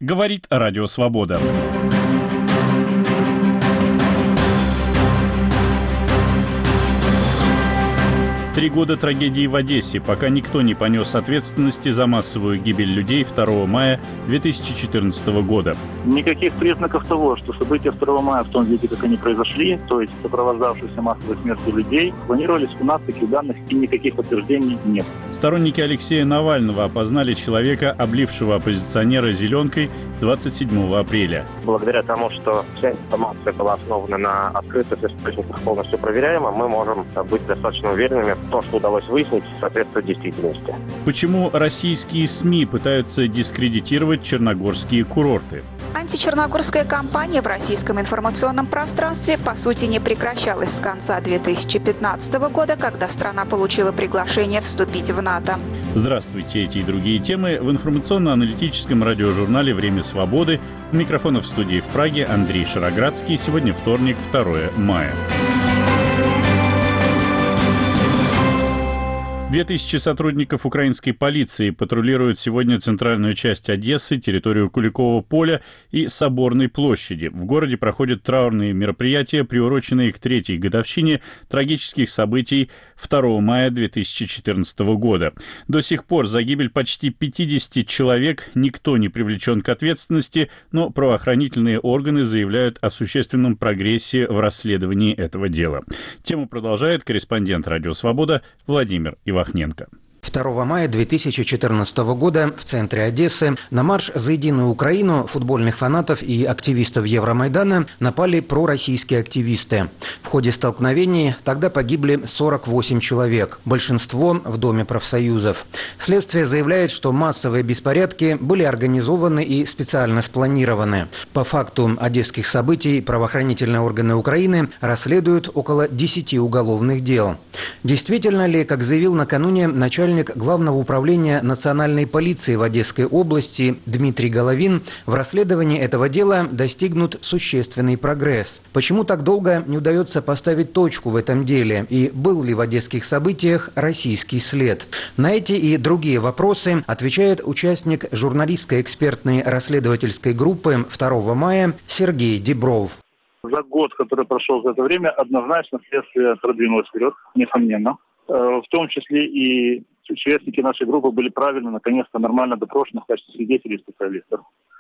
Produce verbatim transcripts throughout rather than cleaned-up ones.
Говорит Радио Свобода. Три года трагедии в Одессе, пока никто не понес ответственности за массовую гибель людей второго мая две тысячи четырнадцатого года. Никаких признаков того, что события второго мая в том виде, как они произошли, то есть сопровождавшиеся массовой смертью людей, планировались у нас, таких данных и никаких подтверждений нет. Сторонники Алексея Навального опознали человека, облившего оппозиционера зеленкой двадцать седьмого апреля. Благодаря тому, что вся информация была основана на открытых источниках, полностью проверяема, мы можем быть достаточно уверенными, то, что удалось выяснить, соответствует действительности. Почему российские СМИ пытаются дискредитировать черногорские курорты? Античерногорская кампания в российском информационном пространстве по сути не прекращалась с конца две тысячи пятнадцатого года, когда страна получила приглашение вступить в НАТО. Здравствуйте, эти и другие темы в информационно-аналитическом радиожурнале «Время свободы». У микрофона в студии в Праге Андрей Шароградский. Сегодня вторник, второе мая. Две тысячи сотрудников украинской полиции патрулируют сегодня центральную часть Одессы, территорию Куликового поля и Соборной площади. В городе проходят траурные мероприятия, приуроченные к третьей годовщине трагических событий второго мая две тысячи четырнадцатого года. До сих пор за гибель почти пятидесяти человек никто не привлечен к ответственности, но правоохранительные органы заявляют о существенном прогрессе в расследовании этого дела. Тему продолжает корреспондент «Радио Свобода» Владимир Иванов. второго мая две тысячи четырнадцатого года в центре Одессы на марш «За единую Украину» футбольных фанатов и активистов Евромайдана напали пророссийские активисты. В ходе столкновений тогда погибли сорок восемь человек, большинство в Доме профсоюзов. Следствие заявляет, что массовые беспорядки были организованы и специально спланированы. По факту одесских событий правоохранительные органы Украины расследуют около десяти уголовных дел. Действительно ли, как заявил накануне начальник Главного управления национальной полиции в Одесской области Дмитрий Головин, в расследовании этого дела достигнут существенный прогресс. Почему так долго не удается поставить точку в этом деле? И был ли в одесских событиях российский след? На эти и другие вопросы отвечает участник журналистской экспертной расследовательской группы второго мая Сергей Дебров. За год, который прошел за это время, однозначно следствие продвинулось вперед, несомненно. В том числе и участники нашей группы были правильно, наконец-то, нормально допрошены в качестве свидетелей и специалистов.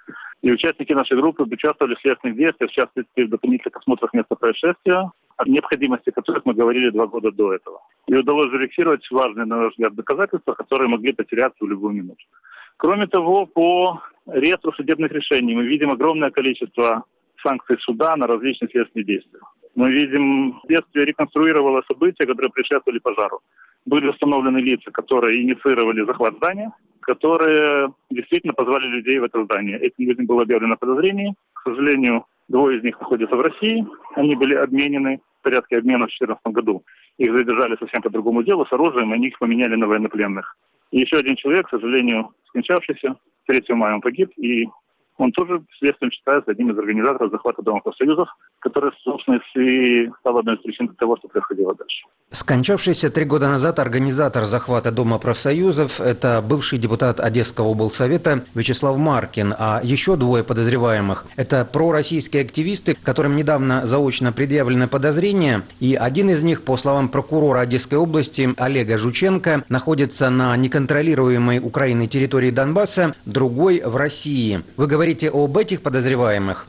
И участники нашей группы участвовали в следственных действиях, в частности, в дополнительных осмотрах места происшествия, о необходимости которых мы говорили два года до этого. И удалось зафиксировать важные, на наш взгляд, доказательства, которые могли потеряться в любую минуту. Кроме того, по реестру судебных решений мы видим огромное количество санкций суда на различные следственные действия. Мы видим, следствие реконструировало события, которые предшествовали пожару. Были установлены лица, которые инициировали захват здания, которые действительно позвали людей в это здание. Этим людям было объявлено подозрение. К сожалению, двое из них находятся в России. Они были обменены в порядке обмена в две тысячи четырнадцатом году. Их задержали совсем по другому делу, с оружием, и они их поменяли на военнопленных. И еще один человек, к сожалению, скончавшийся, третьего мая он погиб, и он тоже следствием считается одним из организаторов захвата Дома профсоюзов, который, собственно, и стал одной из причин того, что происходило дальше. Скончавшийся три года назад организатор захвата Дома профсоюзов – это бывший депутат Одесского облсовета Вячеслав Маркин, а еще двое подозреваемых – это пророссийские активисты, которым недавно заочно предъявлено подозрение, и один из них, по словам прокурора Одесской области Олега Жученко, находится на неконтролируемой Украиной территории Донбасса, другой – в России. Вы говорите об этих подозреваемых?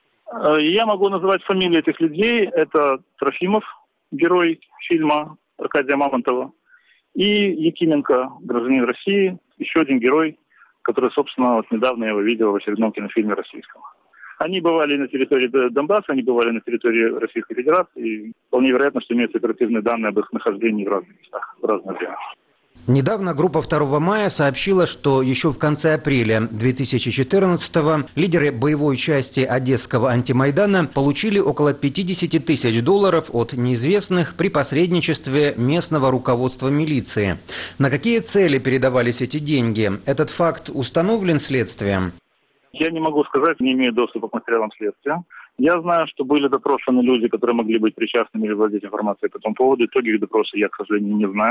Я могу называть фамилии этих людей. Это Трофимов, герой фильма Аркадия Мамонтова, и Якименко, гражданин России, еще один герой, который, собственно, вот недавно я его видел в очередном кинофильме российском. Они бывали на территории Донбасса, они бывали на территории Российской Федерации, и вполне вероятно, что имеются оперативные данные об их нахождении в разных местах, в разное время. Недавно группа второго мая сообщила, что еще в конце апреля две тысячи четырнадцатого лидеры боевой части Одесского антимайдана получили около пятьдесят тысяч долларов от неизвестных при посредничестве местного руководства милиции. На какие цели передавались эти деньги? Этот факт установлен следствием? Я не могу сказать, не имею доступа к материалам следствия. Я знаю, что были допрошены люди, которые могли быть причастными или владеть информацией по этому поводу. Итоги их допроса я, к сожалению, не знаю.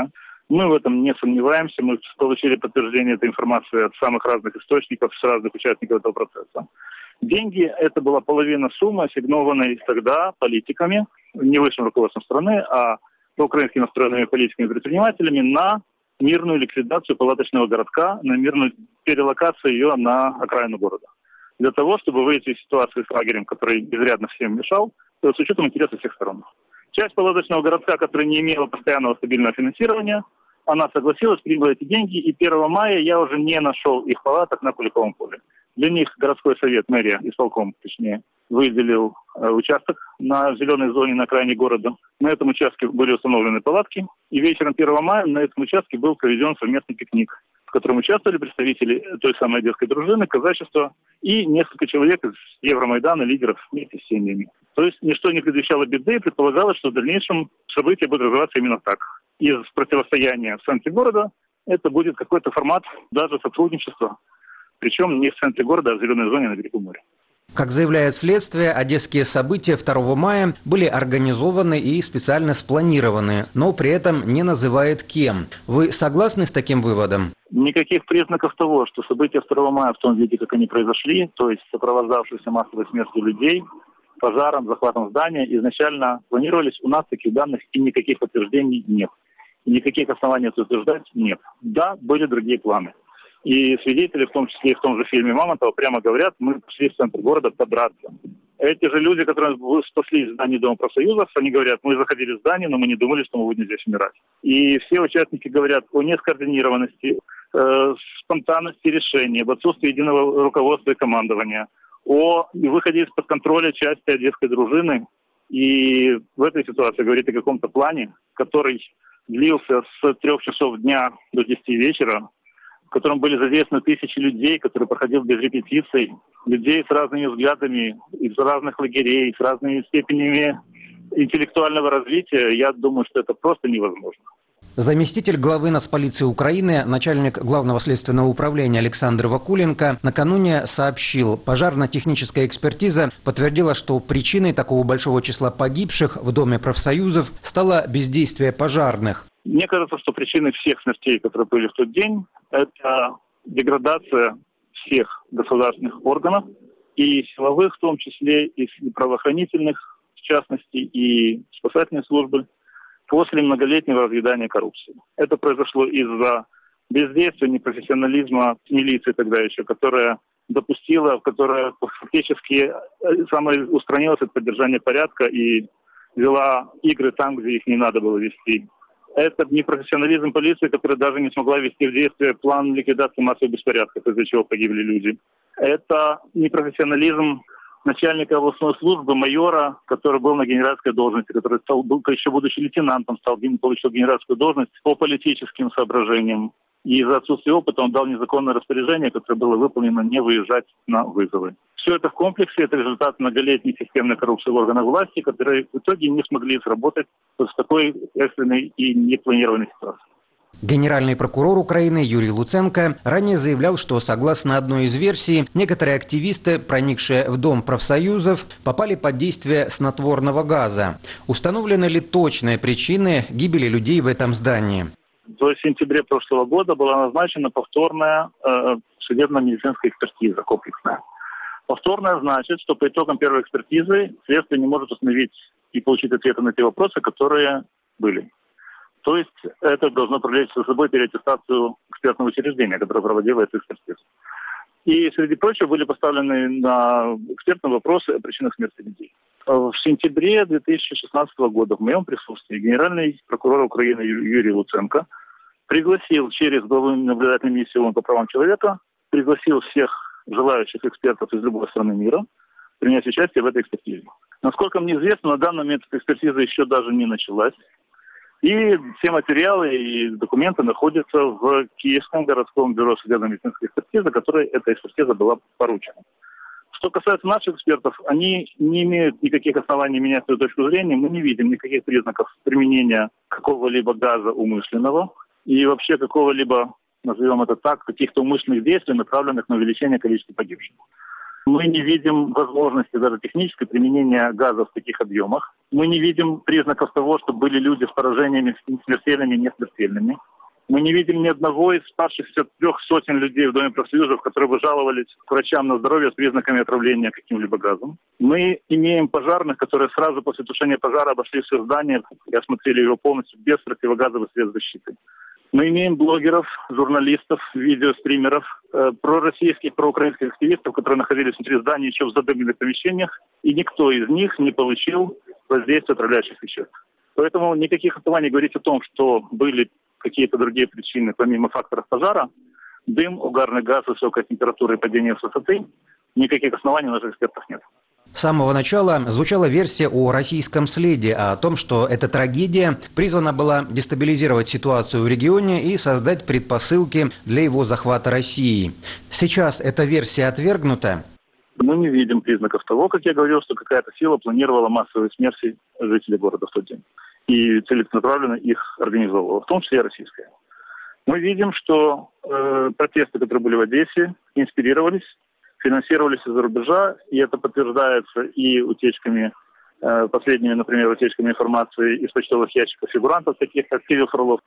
Мы в этом не сомневаемся. Мы получили подтверждение этой информации от самых разных источников, с разных участников этого процесса. Деньги – это была половина суммы, ассигнованной тогда политиками, не высшим руководством страны, а проукраински настроенными политиками и предпринимателями на мирную ликвидацию палаточного городка, на мирную перелокацию ее на окраину города. Для того, чтобы выйти из ситуации с лагерем, который изрядно всем мешал, с учетом интересов всех сторон. Часть палаточного городка, которая не имела постоянного стабильного финансирования, она согласилась, приняла эти деньги, и первого мая я уже не нашел их палаток на Куликовом поле. Для них городской совет, мэрия, исполком, точнее, выделил э, участок на зеленой зоне на окраине города. На этом участке были установлены палатки, и вечером первого мая на этом участке был проведен совместный пикник, в котором участвовали представители той самой одесской дружины, казачества и несколько человек из Евромайдана, лидеров вместе с семьями. То есть ничто не предвещало беды, и предполагалось, что в дальнейшем события будут развиваться именно так. Из противостояния в центре города это будет какой-то формат даже сотрудничества, причем не в центре города, а в зеленой зоне на берегу моря. Как заявляет следствие, одесские события второго мая были организованы и специально спланированы, но при этом не называет кем. Вы согласны с таким выводом? Никаких признаков того, что события второго мая в том виде, как они произошли, то есть сопровождавшиеся массовой смертью людей, пожаром, захватом здания, изначально планировались, у нас таких данных и никаких подтверждений нет. И никаких оснований это утверждать нет. Да, были другие планы. И свидетели, в том числе и в том же фильме Мамонтова, прямо говорят, мы пришли в центр города подраться. Эти же люди, которые спаслись в здании Дома профсоюзов, они говорят, мы заходили в здание, но мы не думали, что мы будем здесь умирать. И все участники говорят о нескоординированности, э, спонтанности решений, об отсутствии единого руководства и командования, о выходе из-под контроля части одесской дружины. И в этой ситуации говорит о каком-то плане, который длился с трех часов дня до десяти вечера, в котором были задействованы тысячи людей, которые проходили без репетиций, людей с разными взглядами, из разных лагерей, с разными степенями интеллектуального развития. Я думаю, что это просто невозможно. Заместитель главы Нацполиции Украины, начальник Главного следственного управления Александр Вакуленко накануне сообщил, пожарно-техническая экспертиза подтвердила, что причиной такого большого числа погибших в Доме профсоюзов стало бездействие пожарных. Мне кажется, что причиной всех смертей, которые были в тот день, это деградация всех государственных органов, и силовых в том числе, и правоохранительных, в частности, и спасательной службы, после многолетнего разъедания коррупции. Это произошло из-за бездействия, непрофессионализма милиции тогда еще, которая допустила, которая фактически самоустранилась от поддержания порядка и вела игры там, где их не надо было вести. Это непрофессионализм полиции, которая даже не смогла ввести в действие план ликвидации массовых беспорядков, из-за чего погибли люди. Это непрофессионализм начальника областной службы, майора, который был на генеральской должности, который стал, еще будучи лейтенантом, стал, получил генеральскую должность по политическим соображениям. И из-за отсутствия опыта он дал незаконное распоряжение, которое было выполнено не выезжать на вызовы. Все это в комплексе, это результат многолетней системной коррупции в органах власти, которые в итоге не смогли сработать с такой экстренной и непланированной ситуацией. Генеральный прокурор Украины Юрий Луценко ранее заявлял, что, согласно одной из версий, некоторые активисты, проникшие в Дом профсоюзов, попали под действие снотворного газа. Установлены ли точные причины гибели людей в этом здании? В сентябре прошлого года была назначена повторная э, судебно-медицинская экспертиза комплексная. Повторная значит, что по итогам первой экспертизы следствие не может установить и получить ответы на те вопросы, которые были. То есть это должно привлечь за собой переаттестацию экспертного учреждения, которое проводило эту экспертизу. И, среди прочего, были поставлены на экспертные вопросы о причинах смерти людей. В сентябре две тысячи шестнадцатого года в моем присутствии генеральный прокурор Украины Юрий Луценко пригласил через главу наблюдательной миссии ООН по правам человека, пригласил всех желающих экспертов из любой страны мира принять участие в этой экспертизе. Насколько мне известно, на данный момент эта экспертиза еще даже не началась. И все материалы и документы находятся в Киевском городском бюро судебно-медицинской экспертизы, которой эта экспертиза была поручена. Что касается наших экспертов, они не имеют никаких оснований менять свою точку зрения. Мы не видим никаких признаков применения какого-либо газа умышленного и вообще какого-либо, назовем это так, каких-то умышленных действий, направленных на увеличение количества погибших. Мы не видим возможности даже технического применения газа в таких объемах. Мы не видим признаков того, что были люди с поражениями смертельными и несмертельными. Мы не видим ни одного из спасшихся трех сотен людей в Доме профсоюзов, которые бы жаловались к врачам на здоровье с признаками отравления каким-либо газом. Мы имеем пожарных, которые сразу после тушения пожара обошли все здание и осмотрели его полностью без противогазовых средств защиты. Мы имеем блогеров, журналистов, видеостримеров, э, пророссийских, проукраинских активистов, которые находились внутри здания еще в задымленных помещениях, и никто из них не получил воздействия отравляющих веществ. Поэтому никаких оснований говорить о том, что были какие-то другие причины, помимо факторов пожара, дым, угарный газ, высокая температура и падение с высоты, никаких оснований у наших экспертов нет. С самого начала звучала версия о российском следе, о том, что эта трагедия призвана была дестабилизировать ситуацию в регионе и создать предпосылки для его захвата России. Сейчас эта версия отвергнута. Мы не видим признаков того, как я говорил, что какая-то сила планировала массовые смерти жителей города в тот день и целенаправленно их организовывала, в том числе и российская. Мы видим, что э, протесты, которые были в Одессе, инспирировались, финансировались из-за рубежа, и это подтверждается и утечками, э, последними, например, утечками информации из почтовых ящиков фигурантов, таких как Кирилл Фролов,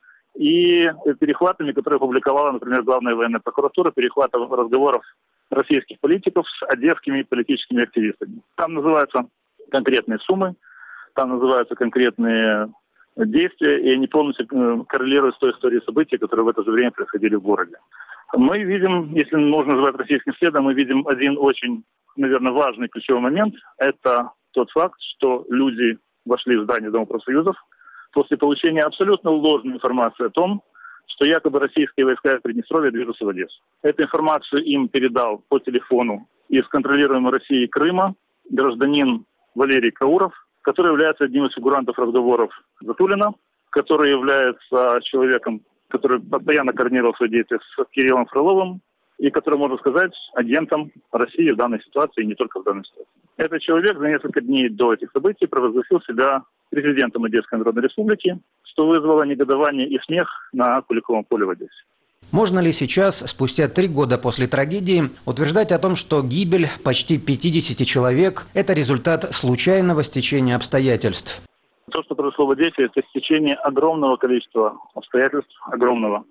и перехватами, которые опубликовала, например, Главная военная прокуратура, перехватом разговоров российских политиков с одесскими политическими активистами. Там называются конкретные суммы, там называются конкретные действия, и они полностью коррелируют с той историей событий, которые в это же время происходили в городе. Мы видим, если можно назвать российским следом, мы видим один очень, наверное, важный ключевой момент. Это тот факт, что люди вошли в здание Дома профсоюзов после получения абсолютно ложной информации о том, что якобы российские войска в Приднестровье движутся в Одессу. Эту информацию им передал по телефону из контролируемой России Крыма гражданин Валерий Кауров, который является одним из фигурантов разговоров Затулина, который является человеком, который постоянно координировал свои действия с Кириллом Фроловым и который, можно сказать, агентом России в данной ситуации и не только в данной ситуации. Этот человек за несколько дней до этих событий провозгласил себя президентом Одесской Народной Республики, что вызвало негодование и смех на Куликовом поле в Одессе. Можно ли сейчас, спустя три года после трагедии, утверждать о том, что гибель почти пятидесяти человек – это результат случайного стечения обстоятельств? То, что произошло в Одессе, это стечение огромного количества обстоятельств, огромного.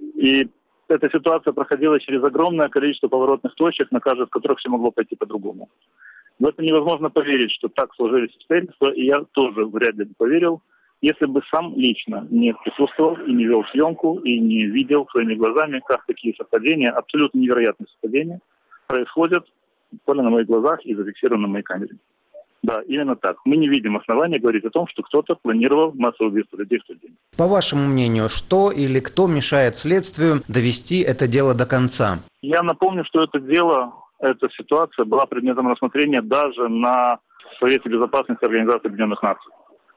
И эта ситуация проходила через огромное количество поворотных точек, на каждой из которых все могло пойти по-другому. В это невозможно поверить, что так сложились обстоятельства, и я тоже вряд ли бы поверил, если бы сам лично не присутствовал и не вел съемку, и не видел своими глазами, как такие совпадения, абсолютно невероятные совпадения, происходят буквально на моих глазах и зафиксированы на моей камере. Да, именно так. Мы не видим основания говорить о том, что кто-то планировал массовое убийство людей в тот день. По вашему мнению, что или кто мешает следствию довести это дело до конца? Я напомню, что это дело, эта ситуация была предметом рассмотрения даже на Совете Безопасности Организации Объединенных Наций.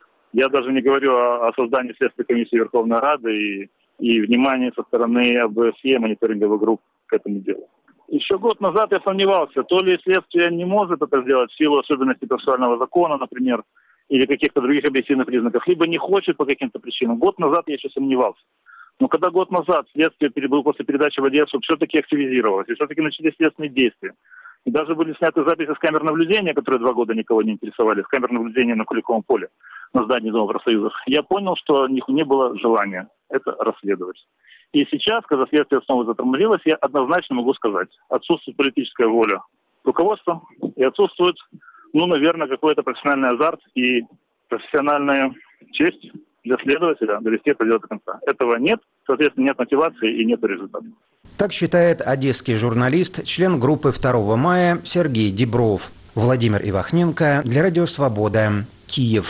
Я даже не говорю о, о создании Следственной комиссии Верховной Рады и, и внимании со стороны ОБСЕ, мониторинговых групп к этому делу. Еще год назад я сомневался, то ли следствие не может это сделать в силу особенностей процессуального закона, например, или каких-то других объективных признаков, либо не хочет по каким-то причинам. Год назад я еще сомневался. Но когда год назад следствие после передачи в Одессу все-таки активизировалось, и все-таки начались следственные действия, и даже были сняты записи с камер наблюдения, которые два года никого не интересовали, с камер наблюдения на Куликовом поле, на здании Дома профсоюзов, я понял, что у них не было желания это расследовать. И сейчас, когда следствие снова затормозилось, я однозначно могу сказать, отсутствует политическая воля руководства и отсутствует, ну, наверное, какой-то профессиональный азарт и профессиональная честь для следователя довести это дело до конца. Этого нет, соответственно, нет мотивации и нет результата. Так считает одесский журналист, член группы второго мая Сергей Дебров. Владимир Ивахненко для Радио Свобода, Киев.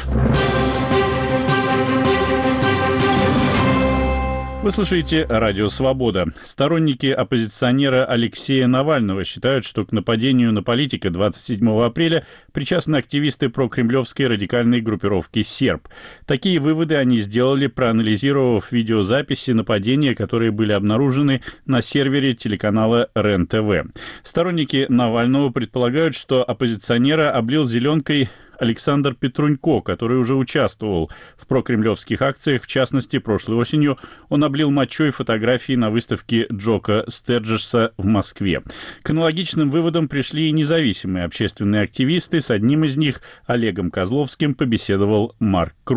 Вы слушаете «Радио Свобода». Сторонники оппозиционера Алексея Навального считают, что к нападению на политика двадцать седьмого апреля причастны активисты прокремлевской радикальной группировки «Серб». Такие выводы они сделали, проанализировав видеозаписи нападения, которые были обнаружены на сервере телеканала РЕН-ТВ. Сторонники Навального предполагают, что оппозиционера облил зеленкой Александр Петрунько, который уже участвовал в прокремлевских акциях. В частности, прошлой осенью он облил мочой фотографии на выставке Джока Стерджеса в Москве. К аналогичным выводам пришли и независимые общественные активисты. С одним из них, Олегом Козловским, побеседовал Марк Крутов.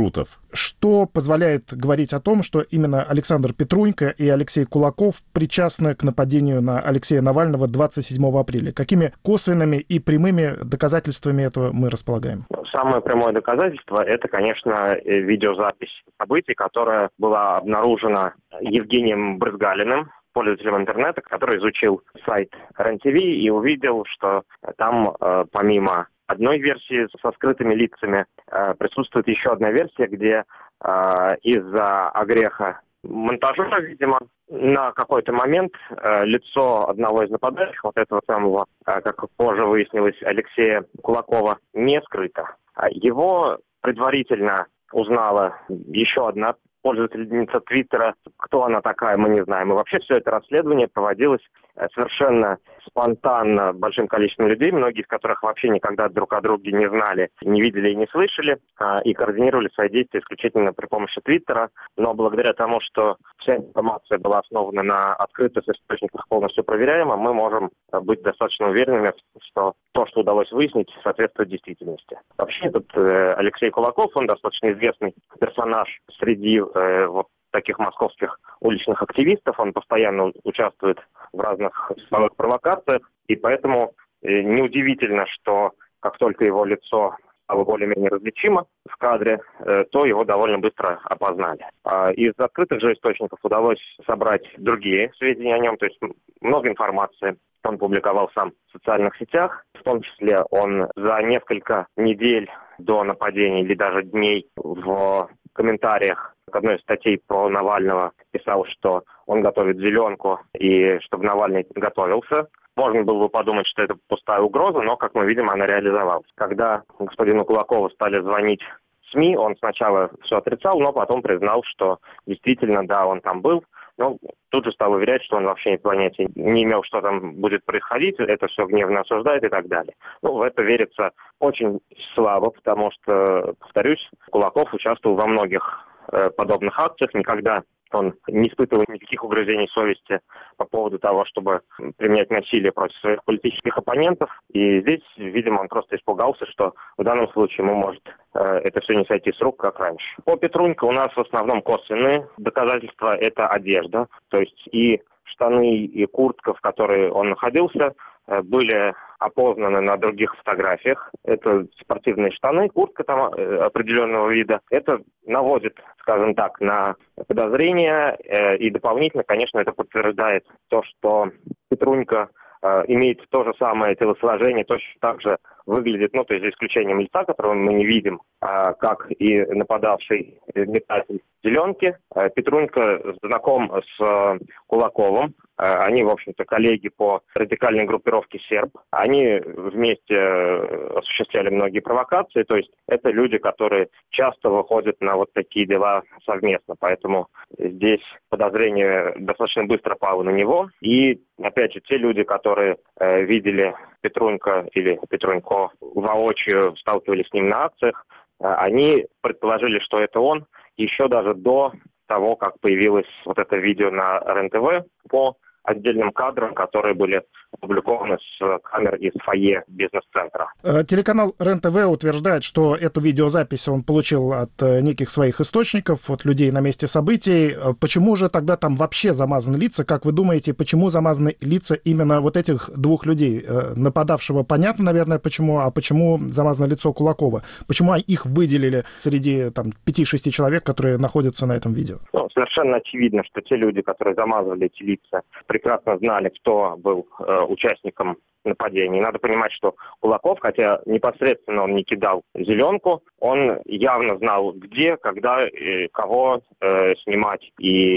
Что позволяет говорить о том, что именно Александр Петрунько и Алексей Кулаков причастны к нападению на Алексея Навального двадцать седьмого апреля? Какими косвенными и прямыми доказательствами этого мы располагаем? Самое прямое доказательство – это, конечно, видеозапись событий, которая была обнаружена Евгением Брызгалиным, пользователем интернета, который изучил сайт РЕН ТВ и увидел, что там э, помимо одной версии со скрытыми лицами э, присутствует еще одна версия, где э, из-за огреха монтажера, видимо, на какой-то момент э, лицо одного из нападающих, вот этого самого, э, как позже выяснилось, Алексея Кулакова, не скрыто. Его предварительно узнала еще одна пользовательница Твиттера. Кто она такая, мы не знаем. И вообще все это расследование проводилось совершенно спонтанно большим количеством людей, многие из которых вообще никогда друг о друге не знали, не видели и не слышали, и координировали свои действия исключительно при помощи Твиттера. Но благодаря тому, что вся информация была основана на открытых источниках, полностью проверяема, мы можем быть достаточно уверенными, что то, что удалось выяснить, соответствует действительности. Вообще этот э, Алексей Кулаков, он достаточно известный персонаж среди э, вот таких московских уличных активистов. Он постоянно участвует в разных силовых провокациях, и поэтому э, неудивительно, что как только его лицо стало более-менее различимо в кадре, э, то его довольно быстро опознали. А из открытых же источников удалось собрать другие сведения о нем, то есть много информации. Он публиковал сам в социальных сетях, в том числе он за несколько недель до нападения или даже дней в комментариях к одной из статей про Навального писал, что он готовит зеленку и чтобы Навальный готовился. Можно было бы подумать, что это пустая угроза, но, как мы видим, она реализовалась. Когда господину Кулакову стали звонить СМИ, он сначала все отрицал, но потом признал, что действительно, да, он там был. Но тут же стал уверять, что он вообще понятия не имел, что там будет происходить, это все гневно осуждает и так далее. Ну, в это верится очень слабо, потому что, повторюсь, Кулаков участвовал во многих э, подобных акциях, никогда он не испытывал никаких угрызений совести по поводу того, чтобы применять насилие против своих политических оппонентов. И здесь, видимо, он просто испугался, что в данном случае ему может э, это все не сойти с рук, как раньше. По Петрунько у нас в основном косвенные доказательства – это одежда. То есть и штаны, и куртка, в которой он находился, э, были опознаны на других фотографиях. Это спортивные штаны, куртка там э, определенного вида. Это наводит, скажем так, на подозрения. Э, и дополнительно, конечно, это подтверждает то, что Петрунько э, имеет то же самое телосложение, точно так же выглядит, ну, то есть за исключением лица, которого мы не видим, э, как и нападавший метатель зеленки. Э, Петрунько знаком с э, Кулаковым. Э, они, в общем-то, коллеги по радикальной группировке «Серб». Они вместе осуществляли многие провокации, то есть это люди, которые часто выходят на вот такие дела совместно, поэтому здесь подозрение достаточно быстро пало на него. И, опять же, те люди, которые э, видели Петрунько или Петрунько воочию, сталкивались с ним на акциях, э, они предположили, что это он еще даже до того, как появилось вот это видео на РЕН-ТВ по отдельным кадрам, которые были опубликованы с камер из фойе бизнес-центра. Телеканал РЕН-ТВ утверждает, что эту видеозапись он получил от неких своих источников, от людей на месте событий. Почему же тогда там вообще замазаны лица? Как вы думаете, почему замазаны лица именно вот этих двух людей? Нападавшего понятно, наверное, почему, а почему замазано лицо Кулакова? Почему их выделили среди там пяти-шести человек, которые находятся на этом видео? Ну, совершенно очевидно, что те люди, которые замазывали эти лица, прекрасно знали, кто был э, участником нападения. Надо понимать, что Кулаков, хотя непосредственно он не кидал зеленку, он явно знал, где, когда, э, кого э, снимать.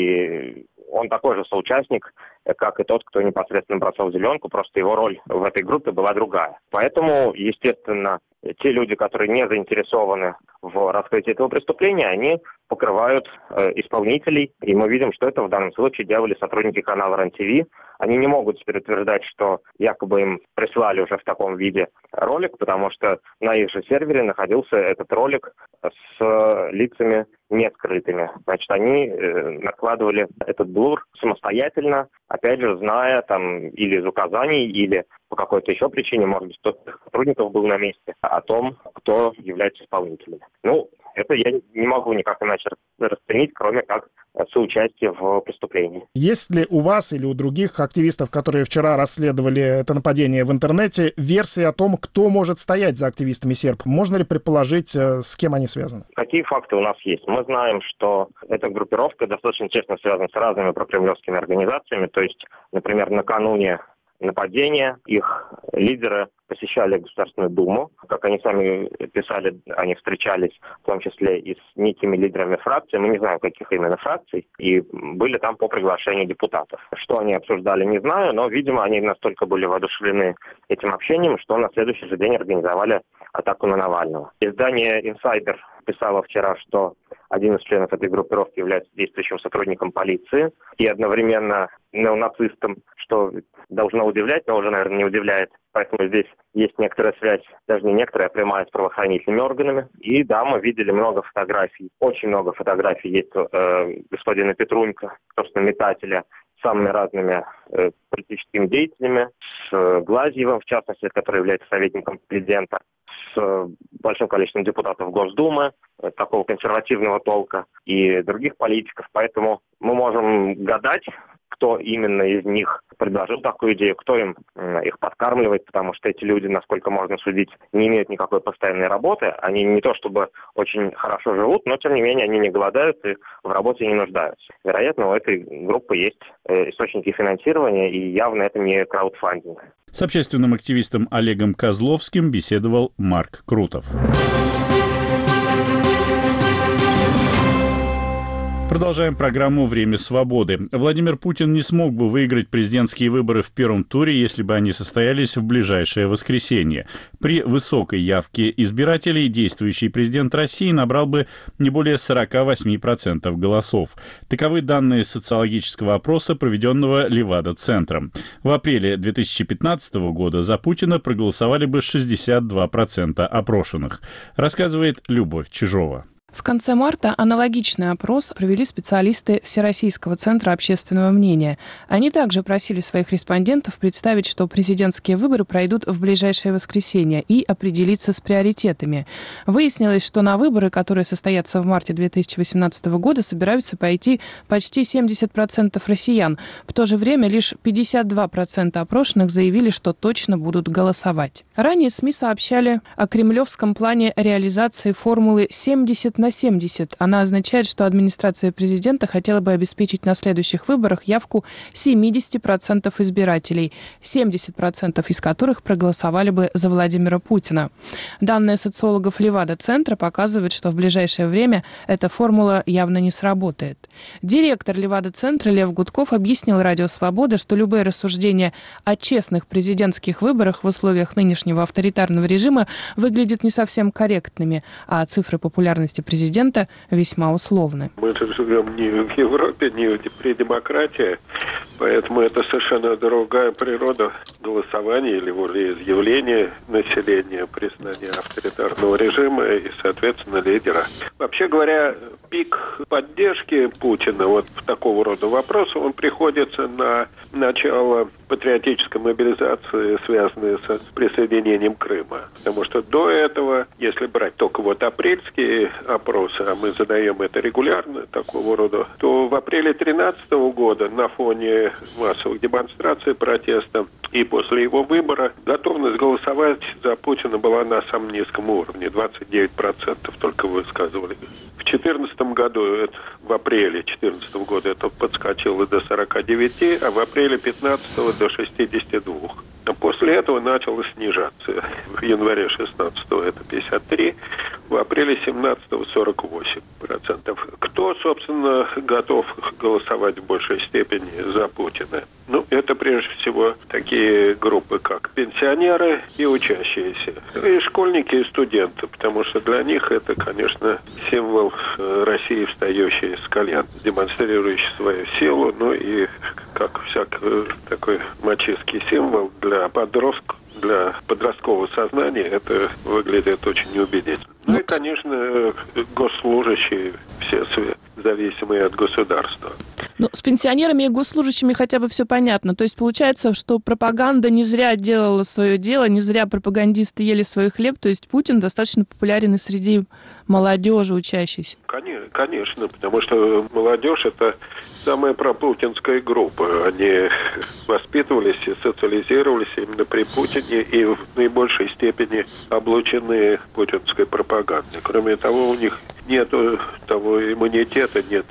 И он такой же соучастник, как и тот, кто непосредственно бросал зеленку, просто его роль в этой группе была другая. Поэтому, естественно, те люди, которые не заинтересованы в раскрытии этого преступления, они покрывают э, исполнителей. И мы видим, что это в данном случае делали сотрудники канала РЕН-ТВ. Они не могут теперь утверждать, что якобы им прислали уже в таком виде ролик, потому что на их же сервере находился этот ролик с лицами не скрытыми. Значит, они э, накладывали этот блур самостоятельно, опять же, зная там или из указаний, или по какой-то еще причине, может быть, кто-то из сотрудников был на месте, о том, кто является исполнителем. Ну, Это я не могу никак иначе расценить, кроме как соучастие в преступлении. Есть ли у вас или у других активистов, которые вчера расследовали это нападение в интернете, версии о том, кто может стоять за активистами серб? Можно ли предположить, с кем они связаны? Какие факты у нас есть? Мы знаем, что эта группировка достаточно тесно связана с разными прокремлевскими организациями. То есть, например, накануне нападения их лидеры посещали Государственную Думу. Как они сами писали, они встречались в том числе и с некими лидерами фракций. Мы не знаем, каких именно фракций. И были там по приглашению депутатов. Что они обсуждали, не знаю, но, видимо, они настолько были воодушевлены этим общением, что на следующий же день организовали атаку на Навального. Издание «Инсайдер» писало вчера, что один из членов этой группировки является действующим сотрудником полиции и одновременно неонацистом, что должно удивлять, но уже, наверное, не удивляет. Поэтому здесь есть некоторая связь, даже не некоторая, а прямая с правоохранительными органами. И да, мы видели много фотографий, очень много фотографий есть э, господина Петрунька, собственно, метателя, с самыми разными э, политическими деятелями, с э, Глазьевым, в частности, который является советником президента, с э, большим количеством депутатов Госдумы, э, такого консервативного толка, и других политиков. Поэтому мы можем гадать, кто именно из них предложил такую идею, кто им э, их подкармливает, потому что эти люди, насколько можно судить, не имеют никакой постоянной работы. Они не то чтобы очень хорошо живут, но тем не менее они не голодают и в работе не нуждаются. Вероятно, у этой группы есть э, источники финансирования, и явно это не краудфандинг. С общественным активистом Олегом Козловским беседовал Марк Крутов. Продолжаем программу «Время свободы». Владимир Путин не смог бы выиграть президентские выборы в первом туре, если бы они состоялись в ближайшее воскресенье. При высокой явке избирателей действующий президент России набрал бы не более сорок восемь процентов голосов. Таковы данные социологического опроса, проведенного Левада-центром. В апреле две тысячи пятнадцатого года за Путина проголосовали бы шестьдесят два процента опрошенных, рассказывает Любовь Чижова. В конце марта аналогичный опрос провели специалисты Всероссийского центра общественного мнения. Они также просили своих респондентов представить, что президентские выборы пройдут в ближайшее воскресенье, и определиться с приоритетами. Выяснилось, что на выборы, которые состоятся в марте две тысячи восемнадцатого года, собираются пойти почти семьдесят процентов россиян. В то же время лишь пятьдесят два процента опрошенных заявили, что точно будут голосовать. Ранее СМИ сообщали о кремлевском плане реализации формулы семьдесят на семьдесят. Она означает, что администрация президента хотела бы обеспечить на следующих выборах явку семьдесят процентов избирателей, семьдесят процентов из которых проголосовали бы за Владимира Путина. Данные социологов Левада-центра показывают, что в ближайшее время эта формула явно не сработает. Директор Левада-центра Лев Гудков объяснил Радио Свобода, что любые рассуждения о честных президентских выборах в условиях нынешнего авторитарного режима выглядят не совсем корректными, а цифры популярности президента президента весьма условны. Мы же живем не в Европе, не при демократии, поэтому это совершенно другая природа голосования или волеизъявления населения, признания авторитарного режима и, соответственно, лидера. Вообще говоря, пик поддержки Путина вот в такого рода вопросах, он приходится на начало патриотической мобилизации, связанной с присоединением Крыма. Потому что до этого, если брать только вот апрельские опросы, а мы задаем это регулярно, такого рода, то в апреле две тысячи тринадцатого года на фоне массовых демонстраций, протеста и после его выбора готовность голосовать за Путина была на самом низком уровне, двадцать девять процентов только высказывали. В две тысячи четырнадцатом году, это, в апреле две тысячи четырнадцатого года это подскочило до сорока девяти, а в апреле две тысячи пятнадцатого до шестидесяти двух. А после этого начало снижаться. В январе шестнадцатого это пятьдесят три, в апреле семнадцатого сорок восемь процентов. Кто, собственно, готов голосовать в большей степени за Путина? Ну, это прежде всего такие группы, как пенсионеры и учащиеся, и школьники, и студенты, потому что для них это, конечно, символ России, встающий с колен, демонстрирующий свою силу, ну и как всякий такой мачистский символ для подростков, для подросткового сознания это выглядит очень неубедительно. Ну и, конечно, госслужащие, все зависимые от государства. Ну, с пенсионерами и госслужащими хотя бы все понятно. То есть получается, что пропаганда не зря делала свое дело, не зря пропагандисты ели свой хлеб. То есть Путин достаточно популярен и среди молодежи учащейся. Конечно, потому что молодежь — это самая пропутинская группа. Они воспитывались и социализировались именно при Путине и в наибольшей степени облучены путинской пропагандой. Кроме того, у них нет того иммунитета, нет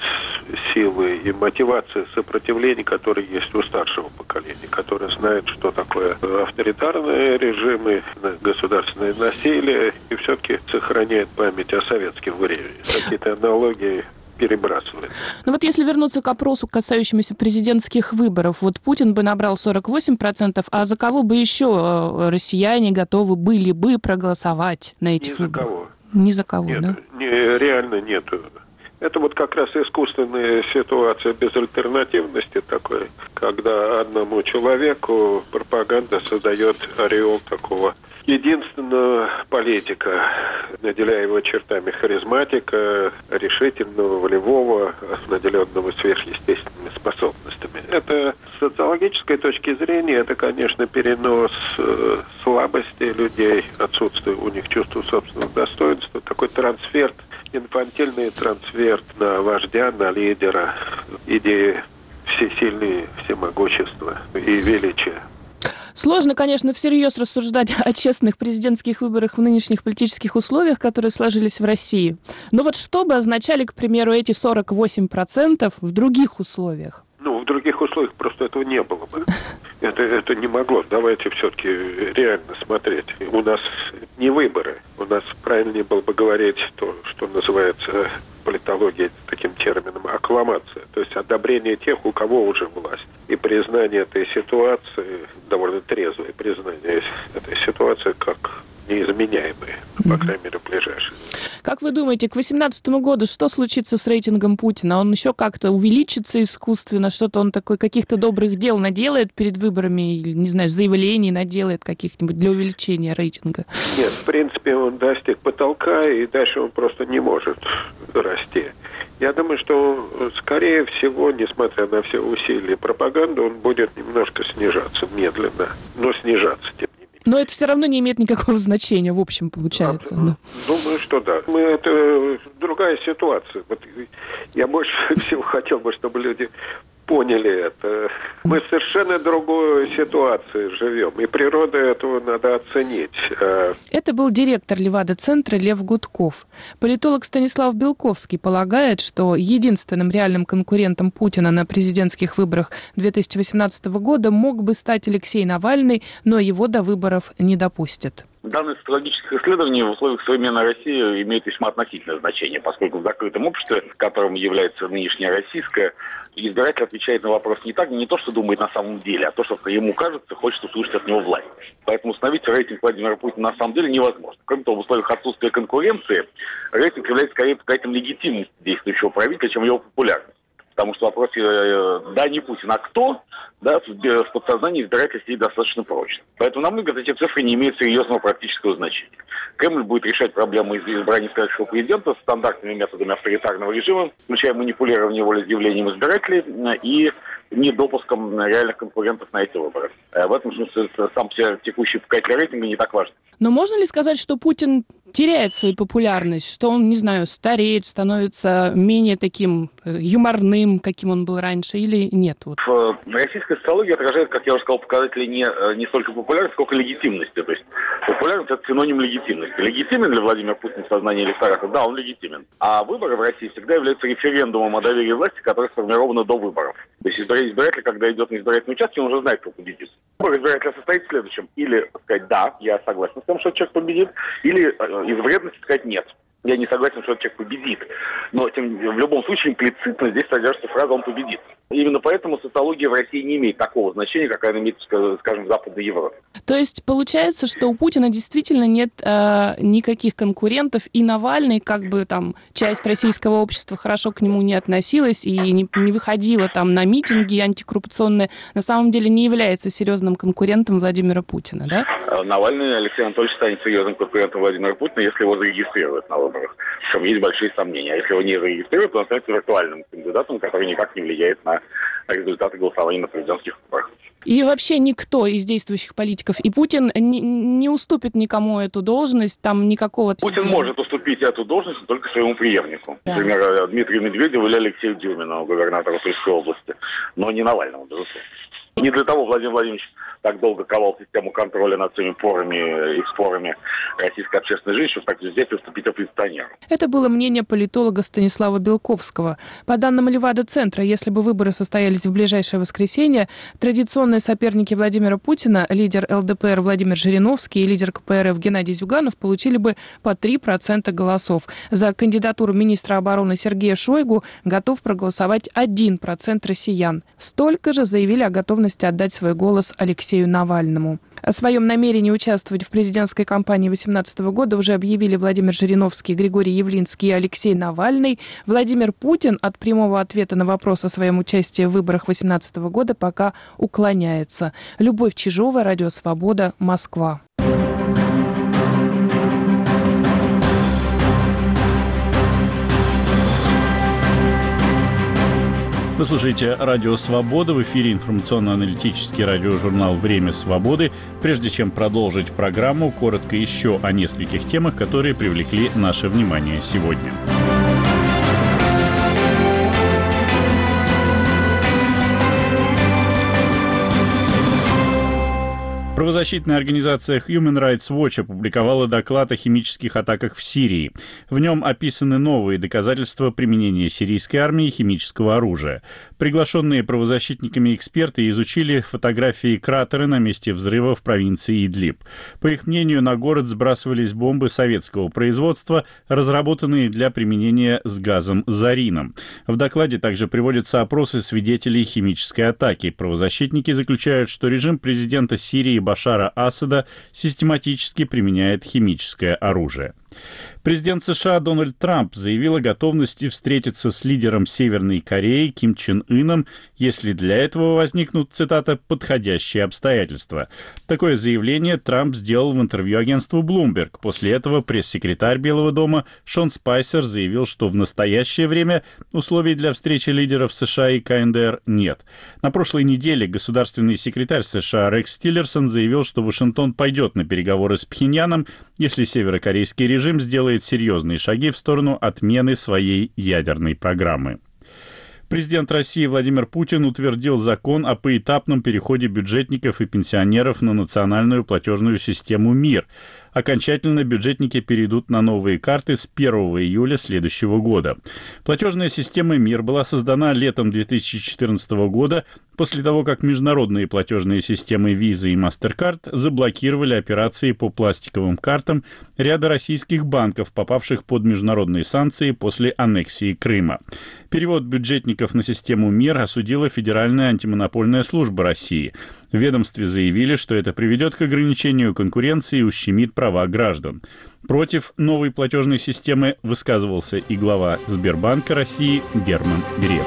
силы и мотивации сопротивления, которые есть у старшего поколения, которое знает, что такое авторитарные режимы, государственное насилие, и все-таки сохраняет память о советском времени. Какие-то аналогии перебрасывает. Ну вот если вернуться к опросу, касающемуся президентских выборов, вот Путин бы набрал сорок восемь процентов, а за кого бы еще россияне готовы были бы проголосовать на этих Ни выборах? За кого. Ни за кого, нет, да? Не, реально нет. Это вот как раз искусственная ситуация безальтернативности такой, когда одному человеку пропаганда создает ореол такого единственного политика, наделяя его чертами харизматика, решительного, волевого, наделенного сверхъестественными способностями. Это с социологической точки зрения, это, конечно, перенос э, слабости людей, отсутствие у них чувства собственного достоинства, такой трансфер, инфантильный трансфер на вождя, на лидера, идеи всесильные, всемогущества и величия. Сложно, конечно, всерьез рассуждать о честных президентских выборах в нынешних политических условиях, которые сложились в России. Но вот что бы означали, к примеру, эти сорок восемь процентов в других условиях? Ну, в других условиях просто этого не было бы. Это, это не могло. Давайте все-таки реально смотреть. У нас не выборы. У нас правильнее было бы говорить то, что называется политологией таким термином аккламация. То есть одобрение тех, у кого уже власть. И признание этой ситуации, довольно трезвое признание этой ситуации как неизменяемые, по крайней мере, ближайшие. Как вы думаете, к две тысячи восемнадцатому году что случится с рейтингом Путина? Он еще как-то увеличится искусственно? Что-то он такой, каких-то добрых дел наделает перед выборами? Или, не знаю, заявлений наделает каких-нибудь для увеличения рейтинга? Нет, в принципе, он достиг потолка, и дальше он просто не может расти. Я думаю, что, скорее всего, несмотря на все усилия пропаганды, он будет немножко снижаться медленно, но снижаться, тем не менее. Но это все равно не имеет никакого значения, в общем, получается. А, да. Думаю, что да. Мы, это другая ситуация. Вот я больше всего хотел бы, чтобы люди поняли это. Мы в совершенно другой ситуации живем, и природу этого надо оценить. Это был директор Левада-центра Лев Гудков. Политолог Станислав Белковский полагает, что единственным реальным конкурентом Путина на президентских выборах две тысячи восемнадцатого года мог бы стать Алексей Навальный, но его до выборов не допустят. Данные социологических исследований в условиях современной России имеют весьма относительное значение, поскольку в закрытом обществе, которым является нынешняя российская, избиратель отвечает на вопрос не так, не то, что думает на самом деле, а то, что ему кажется, хочет услышать от него власть. Поэтому установить рейтинг Владимира Путина на самом деле невозможно. Кроме того, в условиях отсутствия конкуренции рейтинг является скорее показателем легитимности действующего правителя, чем его популярности. Потому что вопрос «да, не Путин, а кто?» да, в подсознании избирателя сидит достаточно прочно. Поэтому, на мой взгляд, эти цифры не имеют серьезного практического значения. Кремль будет решать проблему избрания следующего президента стандартными методами авторитарного режима, включая манипулирование волеизъявлением избирателей и недопуском реальных конкурентов на эти выборы. В этом смысле сам текущий показатель рейтинга не так важен. Но можно ли сказать, что Путин теряет свою популярность, что он, не знаю, стареет, становится менее таким юморным, каким он был раньше, или нет? Вот. Российская социология отражает, как я уже сказал, показатели не, не столько популярности, сколько легитимности. То есть популярность — это синоним легитимности. Легитимен для Владимира Путина в сознании электората? Да, он легитимен. А выборы в России всегда являются референдумом о доверии власти, которое сформировано до выборов. То есть избиратель, когда идет на избирательный участок, он уже знает, кто победит. Выбор избирателя состоит в следующем. Или сказать «да, я согласен с тем, что человек победит», или из вредности сказать «нет». Я не согласен, что человек победит. Но тем, в любом случае имплицитно здесь содержится фраза «он победит». Именно поэтому социология в России не имеет такого значения, какая она имеет, скажем, в Западной Европе. То есть получается, что у Путина действительно нет э, никаких конкурентов, и Навальный, как бы там часть российского общества хорошо к нему не относилась и не, не выходила там на митинги антикоррупционные, на самом деле не является серьезным конкурентом Владимира Путина, да? Навальный Алексей Анатольевич станет серьезным конкурентом Владимира Путина, если его зарегистрируют на выборах. В чем есть большие сомнения. А если его не зарегистрируют, то он станет виртуальным кандидатом, который никак не влияет на результаты голосования на президентских выборах. И вообще никто из действующих политиков, и Путин не, не уступит никому эту должность, там никакого... Путин может уступить эту должность только своему преемнику. Да. Например, Дмитрию Медведеву или Алексею Дюмину, губернатору Тульской области, но не Навальному, безусловно. Не для того Владимир Владимирович так долго ковал систему контроля над всеми порами и спорами российской общественной жизни, чтобы так взять и уступить оппозиционеру. Это было мнение политолога Станислава Белковского. По данным Левада-центра, если бы выборы состоялись в ближайшее воскресенье, традиционные соперники Владимира Путина, лидер эл дэ пэ эр Владимир Жириновский и лидер ка пэ эр эф Геннадий Зюганов, получили бы по три процента голосов. За кандидатуру министра обороны Сергея Шойгу готов проголосовать один процент россиян. Столько же заявили о готовности отдать свой голос Алексею Навальному. О своем намерении участвовать в президентской кампании две тысячи восемнадцатого года уже объявили Владимир Жириновский, Григорий Явлинский и Алексей Навальный. Владимир Путин от прямого ответа на вопрос о своем участии в выборах две тысячи восемнадцатого года пока уклоняется. Любовь Чижова, Радио Свобода, Москва. Вы слушаете «Радио Свобода», в эфире информационно-аналитический радиожурнал «Время свободы». Прежде чем продолжить программу, коротко еще о нескольких темах, которые привлекли наше внимание сегодня. Правозащитная организация Human Rights Watch опубликовала доклад о химических атаках в Сирии. В нем описаны новые доказательства применения сирийской армии химического оружия. Приглашенные правозащитниками эксперты изучили фотографии кратера на месте взрыва в провинции Идлиб. По их мнению, на город сбрасывались бомбы советского производства, разработанные для применения с газом зарином. В докладе также приводятся опросы свидетелей химической атаки. Правозащитники заключают, что режим президента Сирии Башара Асада систематически применяет химическое оружие. Президент США Дональд Трамп заявил о готовности встретиться с лидером Северной Кореи Ким Чен Ыном, если для этого возникнут, цитата, «подходящие обстоятельства». Такое заявление Трамп сделал в интервью агентству Bloomberg. После этого пресс-секретарь Белого дома Шон Спайсер заявил, что в настоящее время условий для встречи лидеров США и ка эн дэ эр нет. На прошлой неделе государственный секретарь США Рекс Тиллерсон заявил, что Вашингтон пойдет на переговоры с Пхеньяном, если северокорейский режим сделает серьезные шаги в сторону отмены своей ядерной программы. Президент России Владимир Путин утвердил закон о поэтапном переходе бюджетников и пенсионеров на национальную платежную систему МИР. Окончательно бюджетники перейдут на новые карты с первого июля следующего года. Платежная система МИР была создана летом две тысячи четырнадцатого года после того, как международные платежные системы Visa и MasterCard заблокировали операции по пластиковым картам ряда российских банков, попавших под международные санкции после аннексии Крыма. Перевод бюджетников на систему МИР осудила Федеральная антимонопольная служба России. В ведомстве заявили, что это приведет к ограничению конкуренции и ущемит права граждан. Против новой платежной системы высказывался и глава Сбербанка России Герман Греф.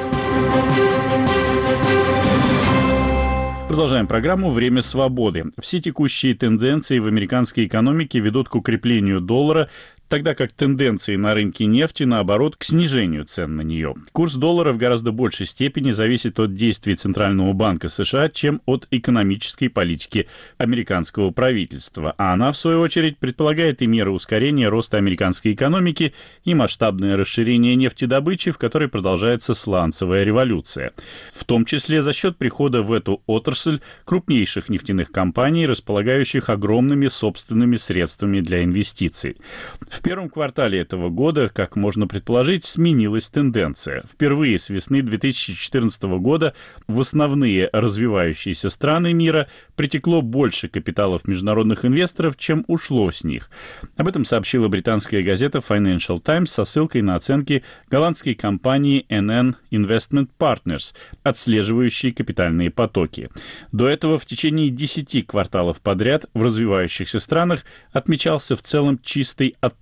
Продолжаем программу «Время свободы». Все текущие тенденции в американской экономике ведут к укреплению доллара, тогда как тенденции на рынке нефти, наоборот, к снижению цен на нее. Курс доллара в гораздо большей степени зависит от действий Центрального банка США, чем от экономической политики американского правительства. А она, в свою очередь, предполагает и меры ускорения роста американской экономики, и масштабное расширение нефтедобычи, в которой продолжается сланцевая революция. В том числе за счет прихода в эту отрасль крупнейших нефтяных компаний, располагающих огромными собственными средствами для инвестиций. В первом квартале этого года, как можно предположить, сменилась тенденция. Впервые с весны две тысячи четырнадцатого года в основные развивающиеся страны мира притекло больше капиталов международных инвесторов, чем ушло с них. Об этом сообщила британская газета Financial Times со ссылкой на оценки голландской компании эн эн Investment Partners, отслеживающей капитальные потоки. До этого в течение десяти кварталов подряд в развивающихся странах отмечался в целом чистый отток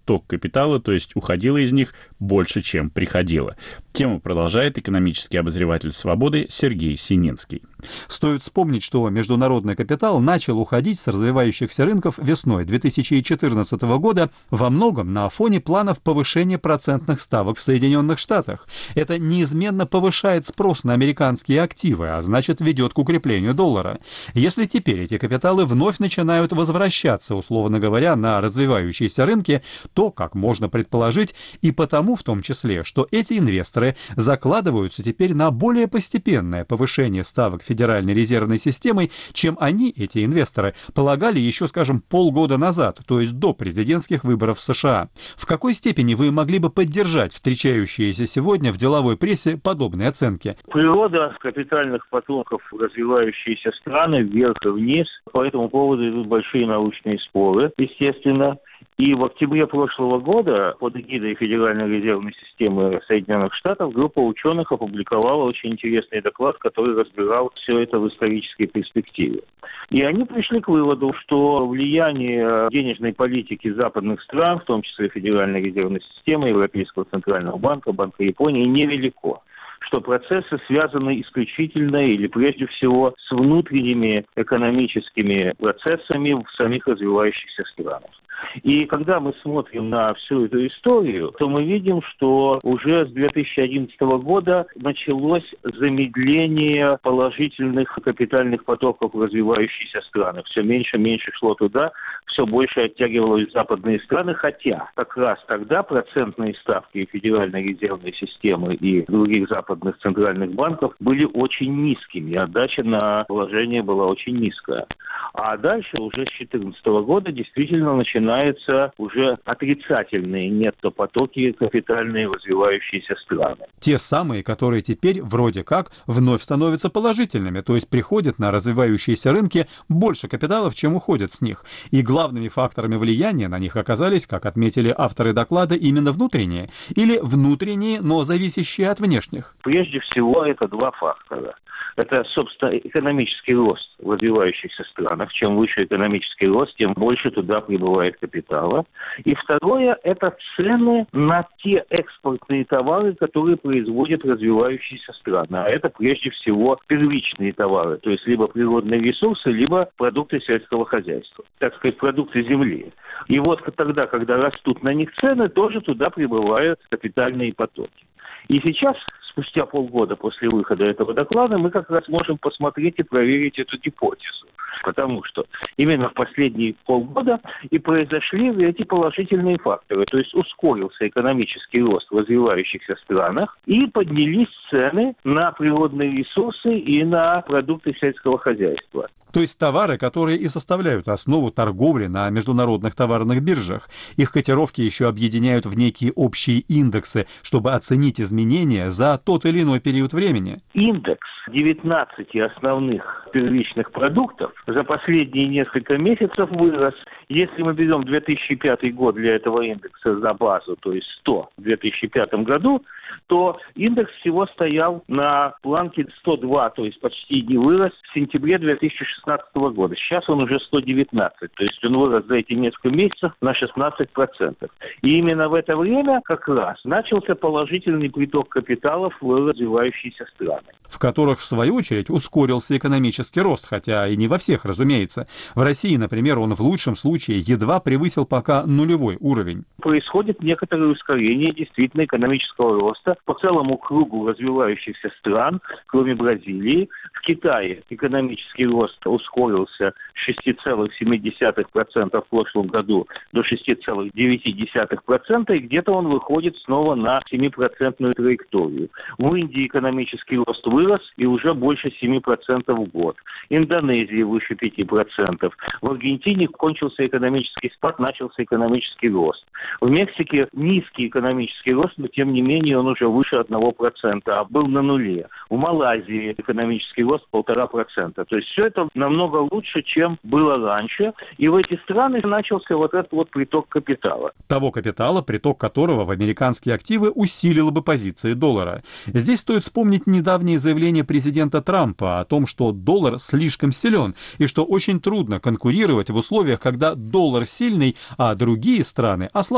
отток капитала, то есть уходило из них больше, чем приходило. Тему продолжает экономический обозреватель «Свободы» Сергей Сининский. Стоит вспомнить, что международный капитал начал уходить с развивающихся рынков весной две тысячи четырнадцатого года во многом на фоне планов повышения процентных ставок в Соединенных Штатах. Это неизменно повышает спрос на американские активы, а значит ведет к укреплению доллара. Если теперь эти капиталы вновь начинают возвращаться, условно говоря, на развивающиеся рынки, то, как можно предположить, и потому в том числе, что эти инвесторы закладываются теперь на более постепенное повышение ставок Федеральной резервной системой, чем они, эти инвесторы, полагали еще, скажем, полгода назад, то есть до президентских выборов в США. В какой степени вы могли бы поддержать встречающиеся сегодня в деловой прессе подобные оценки? Природа капитальных потоков в развивающиеся страны вверх и вниз. По этому поводу идут большие научные споры, естественно. И в октябре прошлого года под эгидой Федеральной резервной системы Соединенных Штатов группа ученых опубликовала очень интересный доклад, который разбирал все это в исторической перспективе. И они пришли к выводу, что влияние денежной политики западных стран, в том числе Федеральной резервной системы, Европейского центрального банка, Банка Японии, невелико. Что процессы связаны исключительно или прежде всего с внутренними экономическими процессами в самих развивающихся странах. И когда мы смотрим на всю эту историю, то мы видим, что уже с две тысячи одиннадцатого года началось замедление положительных капитальных потоков в развивающиеся страны. Все меньше и меньше шло туда, все больше оттягивалось в западные страны, хотя как раз тогда процентные ставки Федеральной резервной системы и других западных центральных банков были очень низкими, отдача на вложение была очень низкая. А дальше уже с две тысячи четырнадцатого года действительно начинаются уже отрицательные нетто-потоки капитальные в развивающиеся страны. Те самые, которые теперь вроде как вновь становятся положительными, то есть приходят на развивающиеся рынки больше капиталов, чем уходят с них. И главными факторами влияния на них оказались, как отметили авторы доклада, именно внутренние или внутренние, но зависящие от внешних. Прежде всего, это два фактора. Это, собственно, экономический рост в развивающихся странах. Чем выше экономический рост, тем больше туда прибывает капитала. И второе – это цены на те экспортные товары, которые производят развивающиеся страны. А это, прежде всего, первичные товары, то есть либо природные ресурсы, либо продукты сельского хозяйства, так сказать, продукты земли. И вот тогда, когда растут на них цены, тоже туда прибывают капитальные потоки. И сейчас, спустя полгода после выхода этого доклада, мы как раз можем посмотреть и проверить эту гипотезу. Потому что именно в последние полгода и произошли эти положительные факторы. То есть ускорился экономический рост в развивающихся странах и поднялись цены на природные ресурсы и на продукты сельского хозяйства. То есть товары, которые и составляют основу торговли на международных товарных биржах. Их котировки еще объединяют в некие общие индексы, чтобы оценить изменения за тот или иной период времени. Индекс девятнадцати основных первичных продуктов за последние несколько месяцев вырос. Если мы берем две тысячи пятый год для этого индекса за базу, то есть сто в две тысячи пятом году, то индекс всего стоял на планке сто два, то есть почти не вырос в сентябре две тысячи шестнадцатого года. Сейчас он уже сто девятнадцать, то есть он вырос за эти несколько месяцев на шестнадцать процентов. И именно в это время как раз начался положительный приток капиталов в развивающиеся страны, в которых, в свою очередь, ускорился экономический рост, хотя и не во всех, разумеется. В России, например, он в лучшем случае едва превысил пока нулевой уровень. Происходит некоторое ускорение действительно экономического роста по целому кругу развивающихся стран, кроме Бразилии. В Китае экономический рост ускорился с шести целых семи десятых процента в прошлом году до шести целых девяти десятых процента, и где-то он выходит снова на семипроцентную траекторию. В Индии экономический рост вырос и уже больше семи процентов в год. Индонезия выше пяти процентов. В Аргентине кончился экономический спад, начался экономический рост. В Мексике низкий экономический рост, но тем не менее он уже выше одного процента, а был на нуле. В Малайзии экономический рост полтора процента. То есть все это намного лучше, чем было раньше. И в эти страны начался вот этот вот приток капитала. Того капитала, приток которого в американские активы усилило бы позиции доллара. Здесь стоит вспомнить недавнее заявление президента Трампа о том, что доллар слишком силен и что очень трудно конкурировать в условиях, когда доллар сильный, а другие страны ослаблены.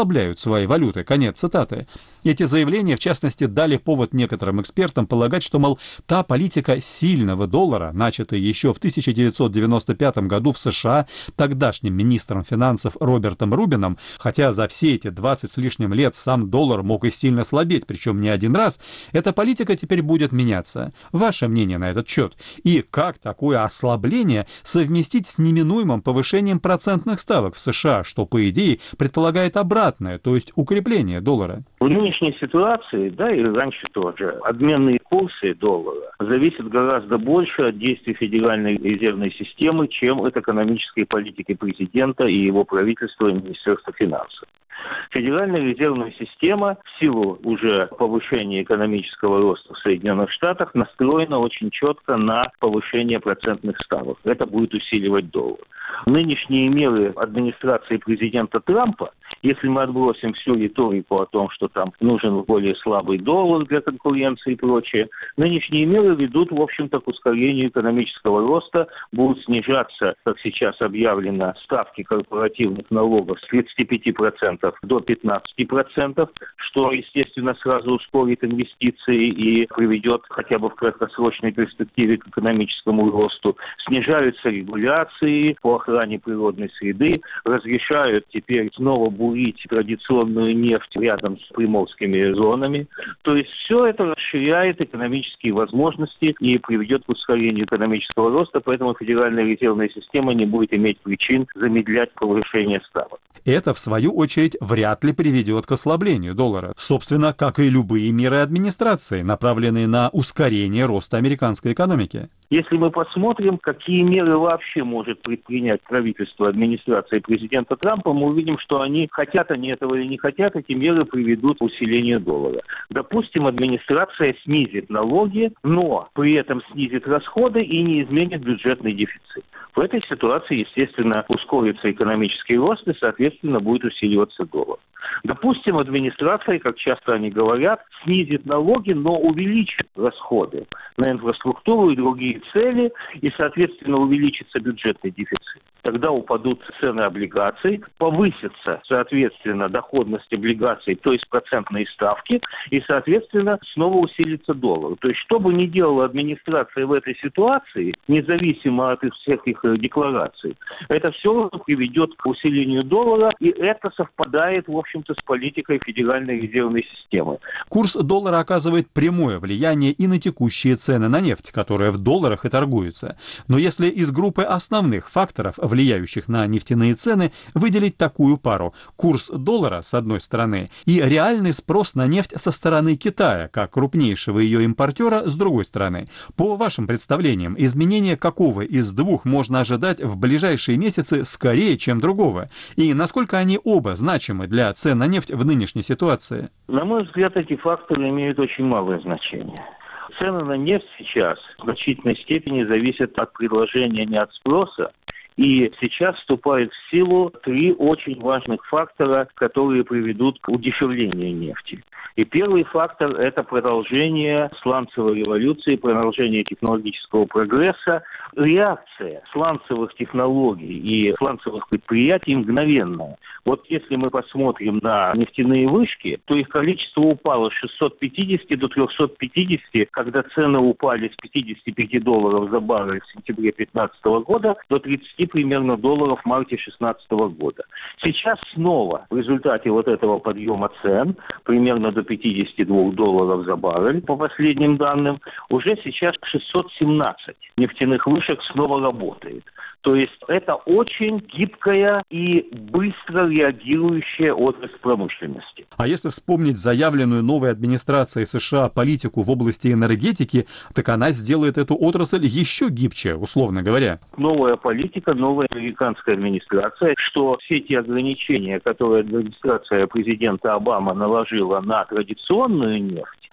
ослабляют свои валюты. Конец цитаты. Эти заявления, в частности, дали повод некоторым экспертам полагать, что, мол, та политика сильного доллара, начатая еще в тысяча девятьсот девяносто пятом году в США тогдашним министром финансов Робертом Рубином, хотя за все эти двадцать с лишним лет сам доллар мог и сильно слабеть, причем не один раз, эта политика теперь будет меняться. Ваше мнение на этот счет? И как такое ослабление совместить с неминуемым повышением процентных ставок в США, что, по идее, предполагает обратное, то есть укрепление доллара? В нынешней ситуации, да и раньше тоже, обменные курсы доллара зависят гораздо больше от действий Федеральной резервной системы, чем от экономической политики президента и его правительства и Министерства финансов. Федеральная резервная система в силу уже повышения экономического роста в Соединенных Штатах настроена очень четко на повышение процентных ставок. Это будет усиливать доллар. Нынешние меры администрации президента Трампа, если мы отбросим всю риторику о том, что там нужен более слабый доллар для конкуренции и прочее, нынешние меры ведут, в общем-то, к ускорению экономического роста, будут снижаться, как сейчас объявлено, ставки корпоративных налогов с тридцати пяти процентов до пятнадцати процентов, что, естественно, сразу ускорит инвестиции и приведет хотя бы в краткосрочной перспективе к экономическому росту. Снижаются регуляции по охране природной среды, разрешают теперь снова бурить традиционную нефть рядом с приморскими зонами. То есть все это расширяет экономические возможности и приведет к ускорению экономического роста, поэтому Федеральная резервная система не будет иметь причин замедлять повышение ставок. Это, в свою очередь, вряд ли приведет к ослаблению доллара. Собственно, как и любые меры администрации, направленные на ускорение роста американской экономики. Если мы посмотрим, какие меры вообще может предпринять правительство, администрация президента Трампа, мы увидим, что они, хотят они этого или не хотят, эти меры приведут к усилению доллара. Допустим, администрация снизит налоги, но при этом снизит расходы и не изменит бюджетный дефицит. В этой ситуации, естественно, ускорится экономический рост и, соответственно, будет усиливаться доллар. Допустим, администрация, как часто они говорят, снизит налоги, но увеличит расходы на инфраструктуру и другие цели, и, соответственно, увеличится бюджетный дефицит. Тогда упадут цены облигаций, повысится, соответственно, доходность облигаций, то есть процентные ставки, и, соответственно, снова усилится доллар. То есть, что бы ни делала администрация в этой ситуации, независимо от всех их деклараций, это все приведет к усилению доллара, и это совпадает, в общем-то, с политикой Федеральной резервной системы. Курс доллара оказывает прямое влияние и на текущие цены на нефть, которые в долларах и торгуются. Но если из группы основных факторов, влияющих на нефтяные цены, выделить такую пару – курс доллара, с одной стороны, и реальный спрос на нефть со стороны Китая, как крупнейшего ее импортера, с другой стороны. По вашим представлениям, изменение какого из двух можно ожидать в ближайшие месяцы скорее, чем другого? И насколько они оба значимы для цен на нефть в нынешней ситуации? На мой взгляд, эти факторы имеют очень малое значение. Цены на нефть сейчас в значительной степени зависят от предложения, не от спроса. И сейчас вступают в силу три очень важных фактора, которые приведут к удешевлению нефти. И первый фактор – это продолжение сланцевой революции, продолжение технологического прогресса. Реакция сланцевых технологий и сланцевых предприятий мгновенная. Вот если мы посмотрим на нефтяные вышки, то их количество упало с шестисот пятидесяти до трехсот пятидесяти, когда цены упали с пятидесяти пяти долларов за баррель в сентябре две тысячи пятнадцатого года до тридцати примерно долларов в марте две тысячи шестнадцатого года. Сейчас снова в результате вот этого подъема цен, примерно до пятидесяти двух долларов за баррель, по последним данным, уже сейчас шестьсот семнадцать нефтяных вышек снова работает. То есть это очень гибкая и быстро реагирующая отрасль промышленности. А если вспомнить заявленную новой администрацией США политику в области энергетики, так она сделает эту отрасль еще гибче, условно говоря. Новая политика, новая американская администрация, что все эти ограничения, которые администрация президента Обамы наложила на традиционную нефть,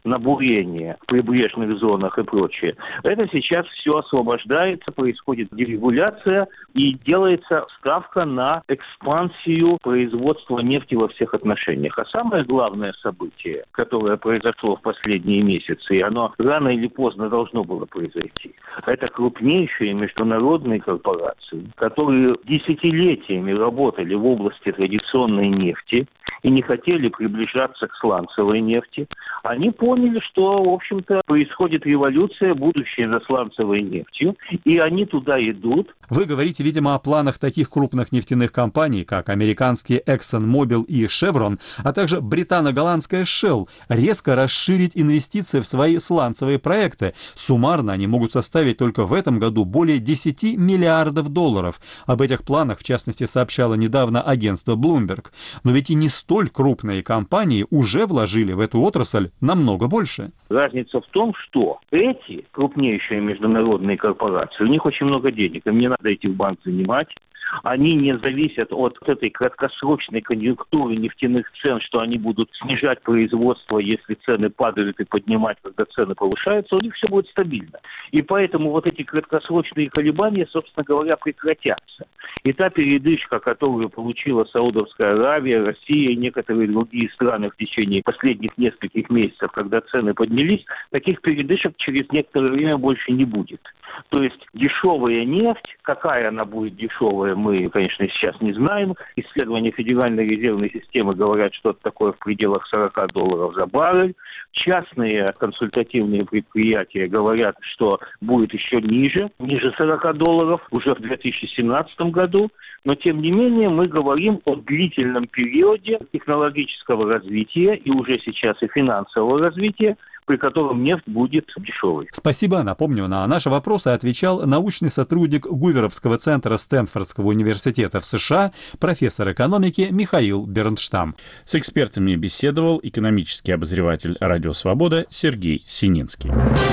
на бурение в прибрежных зонах и прочее. Это сейчас все освобождается, происходит дерегуляция и делается ставка на экспансию производства нефти во всех отношениях. А самое главное событие, которое произошло в последние месяцы, и оно рано или поздно должно было произойти, это крупнейшие международные корпорации, которые десятилетиями работали в области традиционной нефти и не хотели приближаться к сланцевой нефти. Они поняли, что, в общем-то, происходит революция, будущее за сланцевой нефтью, и они туда идут. Вы говорите, видимо, о планах таких крупных нефтяных компаний, как американские ExxonMobil и Chevron, а также британо-голландская Shell, резко расширить инвестиции в свои сланцевые проекты. Суммарно они могут составить только в этом году более десять миллиардов долларов. Об этих планах, в частности, сообщало недавно агентство Bloomberg. Но ведь и не столь крупные компании уже вложили в эту отрасль намного больше. Разница в том, что эти крупнейшие международные корпорации, у них очень много денег, им не надо идти в банк занимать. Они не зависят от этой краткосрочной конъюнктуры нефтяных цен, что они будут снижать производство, если цены падают, и поднимать, когда цены повышаются. У них все будет стабильно. И поэтому вот эти краткосрочные колебания, собственно говоря, прекратятся. И та передышка, которую получила Саудовская Аравия, Россия и некоторые другие страны в течение последних нескольких месяцев, когда цены поднялись, таких передышек через некоторое время больше не будет. То есть дешевая нефть, какая она будет дешевая, мы, конечно, сейчас не знаем. Исследования Федеральной резервной системы говорят, что это такое в пределах сорок долларов за баррель. Частные консультативные предприятия говорят, что будет еще ниже, ниже сорок долларов уже в две тысячи семнадцатом году. Но, тем не менее, мы говорим о длительном периоде технологического развития и уже сейчас и финансового развития, при котором нефть будет дешевой. Спасибо. Напомню, на наши вопросы отвечал научный сотрудник Гуверовского центра Стэнфордского университета в США, профессор экономики Михаил Бернштам. С экспертами беседовал экономический обозреватель «Радио Свобода» Сергей Сининский.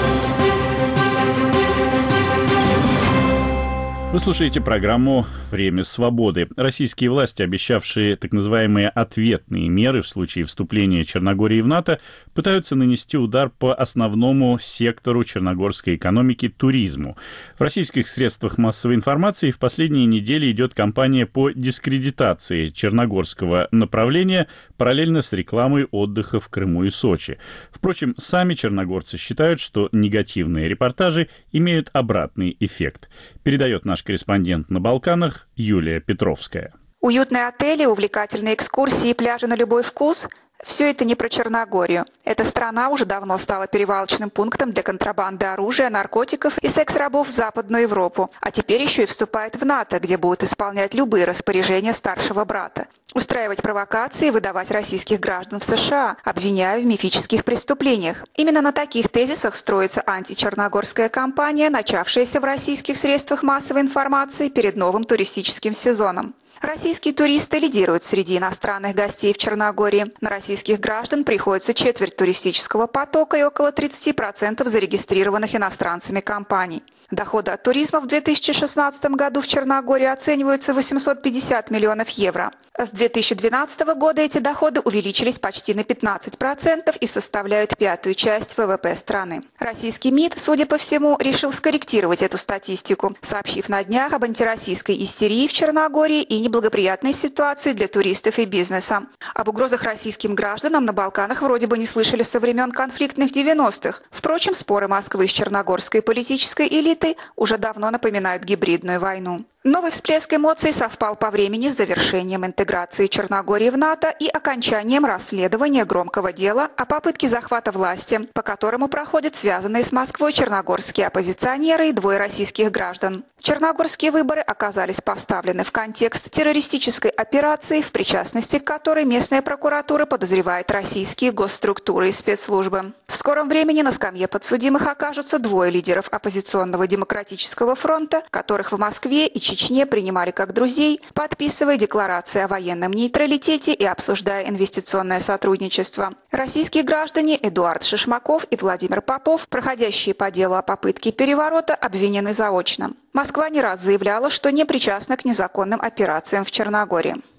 Вы слушаете программу «Время свободы». Российские власти, обещавшие так называемые ответные меры в случае вступления Черногории в НАТО, пытаются нанести удар по основному сектору черногорской экономики – туризму. В российских средствах массовой информации в последние недели идет кампания по дискредитации черногорского направления параллельно с рекламой отдыха в Крыму и Сочи. Впрочем, сами черногорцы считают, что негативные репортажи имеют обратный эффект. Передает наш корреспондент на Балканах Юлия Петровская. Уютные отели, увлекательные экскурсии и пляжи на любой вкус – все это не про Черногорию. Эта страна уже давно стала перевалочным пунктом для контрабанды оружия, наркотиков и секс-рабов в Западную Европу. А теперь еще и вступает в НАТО, где будет исполнять любые распоряжения старшего брата. Устраивать провокации и выдавать российских граждан в США, обвиняя в мифических преступлениях. Именно на таких тезисах строится античерногорская кампания, начавшаяся в российских средствах массовой информации перед новым туристическим сезоном. Российские туристы лидируют среди иностранных гостей в Черногории. На российских граждан приходится четверть туристического потока и около тридцать процентов зарегистрированных иностранцами компаний. Доходы от туризма в две тысячи шестнадцатом году в Черногории оцениваются в восемьсот пятьдесят миллионов евро. С две тысячи двенадцатого года эти доходы увеличились почти на пятнадцать процентов и составляют пятую часть ВВП страны. Российский МИД, судя по всему, решил скорректировать эту статистику, сообщив на днях об антироссийской истерии в Черногории и неблагоприятной ситуации для туристов и бизнеса. Об угрозах российским гражданам на Балканах вроде бы не слышали со времен конфликтных девяностых. Впрочем, споры Москвы с черногорской политической элитой уже давно напоминают гибридную войну. Новый всплеск эмоций совпал по времени с завершением интеграции Черногории в НАТО и окончанием расследования громкого дела о попытке захвата власти, по которому проходят связанные с Москвой черногорские оппозиционеры и двое российских граждан. Черногорские выборы оказались поставлены в контекст террористической операции, в причастности к которой местная прокуратура подозревает российские госструктуры и спецслужбы. В скором времени на скамье подсудимых окажутся двое лидеров оппозиционного демократического фронта, которых в Москве и Чечне принимали как друзей, подписывая декларации о военном нейтралитете и обсуждая инвестиционное сотрудничество. Российские граждане Эдуард Шишмаков и Владимир Попов, проходящие по делу о попытке переворота, обвинены заочно. Москва не раз заявляла, что не причастна к незаконным операциям в Черногории.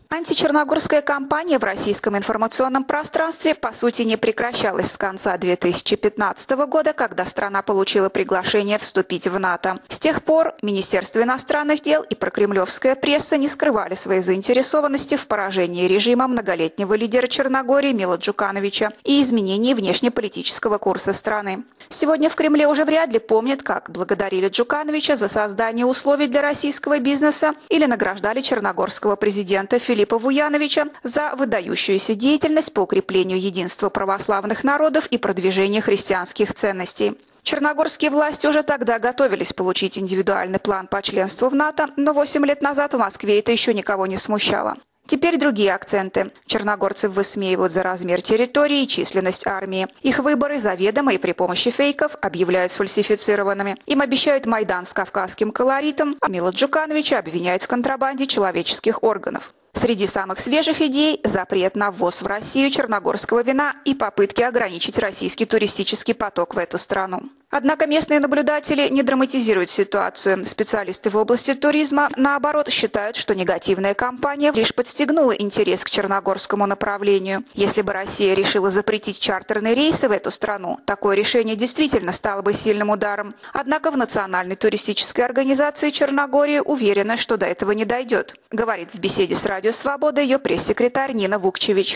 Античерногорская кампания в российском информационном пространстве по сути не прекращалась с конца две тысячи пятнадцатого года, когда страна получила приглашение вступить в НАТО. С тех пор Министерство иностранных дел и прокремлевская пресса не скрывали своей заинтересованности в поражении режима многолетнего лидера Черногории Мила Джукановича и изменении внешнеполитического курса страны. Сегодня в Кремле уже вряд ли помнят, как благодарили Джукановича за создание условий для российского бизнеса или награждали черногорского президента Филиппа Филиппа Вуяновича за выдающуюся деятельность по укреплению единства православных народов и продвижению христианских ценностей. Черногорские власти уже тогда готовились получить индивидуальный план по членству в НАТО, но восемь лет назад в Москве это еще никого не смущало. Теперь другие акценты. Черногорцев высмеивают за размер территории и численность армии. Их выборы заведомо и при помощи фейков объявляют сфальсифицированными. Им обещают Майдан с кавказским колоритом, а Мила Джукановича обвиняют в контрабанде человеческих органов. Среди самых свежих идей – запрет на ввоз в Россию черногорского вина и попытки ограничить российский туристический поток в эту страну. Однако местные наблюдатели не драматизируют ситуацию. Специалисты в области туризма, наоборот, считают, что негативная кампания лишь подстегнула интерес к черногорскому направлению. Если бы Россия решила запретить чартерные рейсы в эту страну, такое решение действительно стало бы сильным ударом. Однако в Национальной туристической организации Черногории уверены, что до этого не дойдет, говорит в беседе с Радио Свобода ее пресс-секретарь Нина Вукчевич.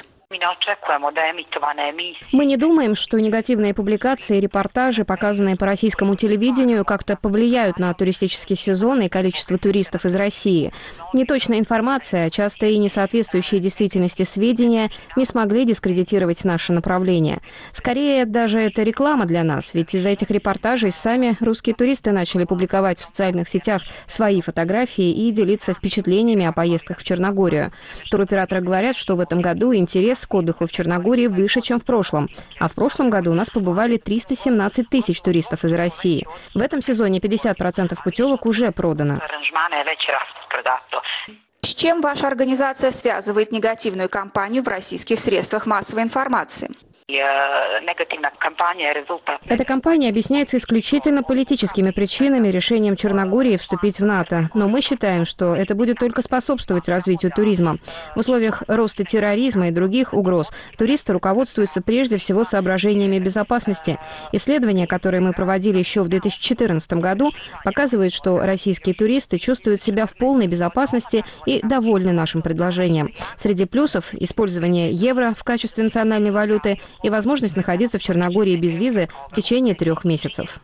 Мы не думаем, что негативные публикации и репортажи, показанные по российскому телевидению, как-то повлияют на туристический сезон и количество туристов из России. Неточная информация, часто и несоответствующие действительности сведения не смогли дискредитировать наше направление. Скорее, даже это реклама для нас, ведь из-за этих репортажей сами русские туристы начали публиковать в социальных сетях свои фотографии и делиться впечатлениями о поездках в Черногорию. Туроператоры говорят, что в этом году интерес к отдыху в Черногории выше, чем в прошлом. А в прошлом году у нас побывали триста семнадцать тысяч туристов из России. В этом сезоне пятьдесят процентов путевок уже продано. С чем ваша организация связывает негативную кампанию в российских средствах массовой информации? Эта кампания объясняется исключительно политическими причинами, решением Черногории вступить в НАТО. Но мы считаем, что это будет только способствовать развитию туризма. В условиях роста терроризма и других угроз туристы руководствуются прежде всего соображениями безопасности. Исследования, которые мы проводили еще в две тысячи четырнадцатом году, показывают, что российские туристы чувствуют себя в полной безопасности и довольны нашим предложением. Среди плюсов – использование евро в качестве национальной валюты – и возможность находиться в Черногории без визы в течение трех месяцев.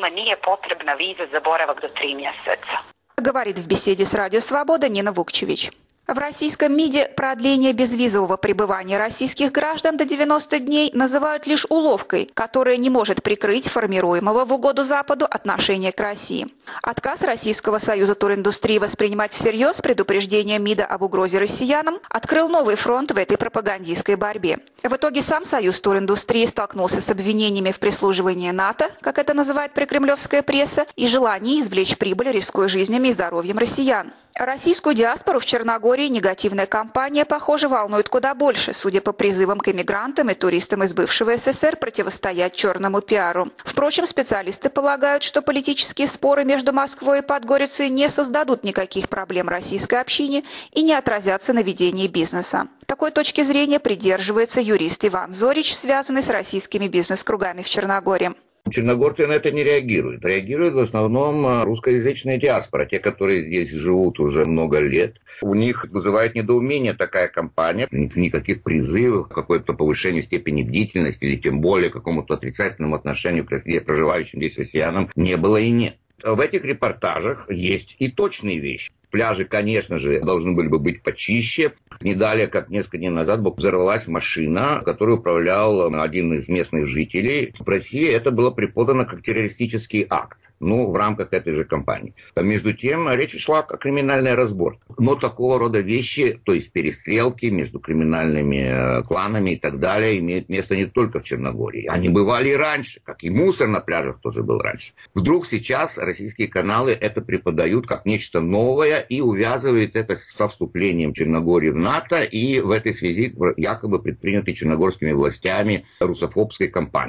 Говорит в беседе с Радио Свобода Нина Вукчевич. В российском МИДе продление безвизового пребывания российских граждан до девяноста дней называют лишь уловкой, которая не может прикрыть формируемого в угоду Западу отношения к России. Отказ Российского союза туриндустрии воспринимать всерьез предупреждение МИДа об угрозе россиянам открыл новый фронт в этой пропагандистской борьбе. В итоге сам Союз туриндустрии столкнулся с обвинениями в прислуживании НАТО, как это называет прокремлевская пресса, и желании извлечь прибыль, рискуя жизнями и здоровьем россиян. Российскую диаспору в Черногории негативная кампания, похоже, волнует куда больше, судя по призывам к иммигрантам и туристам из бывшего СССР противостоять черному пиару. Впрочем, специалисты полагают, что политические споры между Москвой и Подгорицей не создадут никаких проблем российской общине и не отразятся на ведении бизнеса. Такой точки зрения придерживается юрист Иван Зорич, связанный с российскими бизнес-кругами в Черногории. Черногорцы на это не реагируют. Реагирует в основном русскоязычная диаспора, те, которые здесь живут уже много лет. У них вызывает недоумение такая кампания. Никаких призывов к какой-то повышению степени бдительности или тем более к какому-то отрицательному отношению к проживающим здесь россиянам не было и нет. В этих репортажах есть и точные вещи. Пляжи, конечно же, должны были бы быть почище. Не далее, как несколько дней назад, взорвалась машина, которую управлял один из местных жителей. В России это было преподано как террористический акт. Ну, в рамках этой же кампании. Между тем, речь шла о криминальной разборке. Но такого рода вещи, то есть перестрелки между криминальными кланами и так далее, имеют место не только в Черногории. Они бывали и раньше, как и мусор на пляжах тоже был раньше. Вдруг сейчас российские каналы это преподают как нечто новое и увязывают это со вступлением Черногории в НАТО и в этой связи якобы предпринятой черногорскими властями русофобской кампании.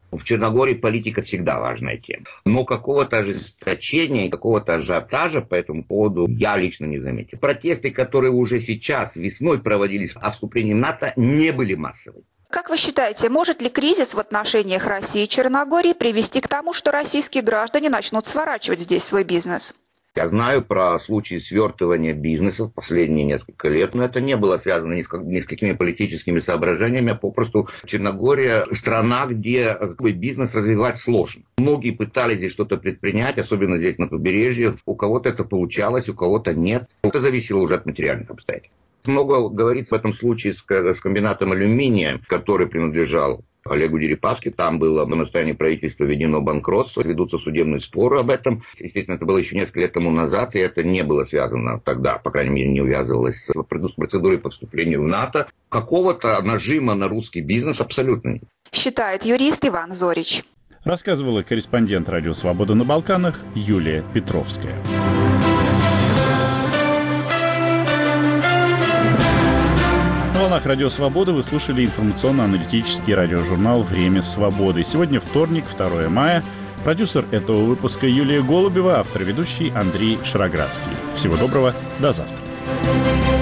В Черногории политика всегда важная тема. Но какого-то ожесточения, какого-то ажиотажа по этому поводу я лично не заметил. Протесты, которые уже сейчас весной проводились о вступлении в НАТО, не были массовыми. Как вы считаете, может ли кризис в отношениях России и Черногории привести к тому, что российские граждане начнут сворачивать здесь свой бизнес? Я знаю про случаи свертывания бизнеса в последние несколько лет, но это не было связано ни с, как, ни с какими политическими соображениями, а попросту Черногория – страна, где такой бизнес развивать сложно. Многие пытались здесь что-то предпринять, особенно здесь на побережье. У кого-то это получалось, у кого-то нет. Это зависело уже от материальных обстоятельств. Много говорится в этом случае с, с комбинатом алюминия, который принадлежал Олегу Дерипаске. Там было на настоянии правительства введено банкротство, ведутся судебные споры об этом. Естественно, это было еще несколько лет тому назад, и это не было связано тогда, по крайней мере, не увязывалось с процедурой по вступлению в НАТО. Какого-то нажима на русский бизнес абсолютно нет. Считает юрист Иван Зорич. Рассказывала корреспондент «Радио Свобода» на Балканах Юлия Петровская. На волнах «Радио Свобода» вы слушали информационно-аналитический радиожурнал «Время свободы». Сегодня вторник, второе мая. Продюсер этого выпуска Юлия Голубева, автор и ведущий Андрей Шароградский. Всего доброго, до завтра.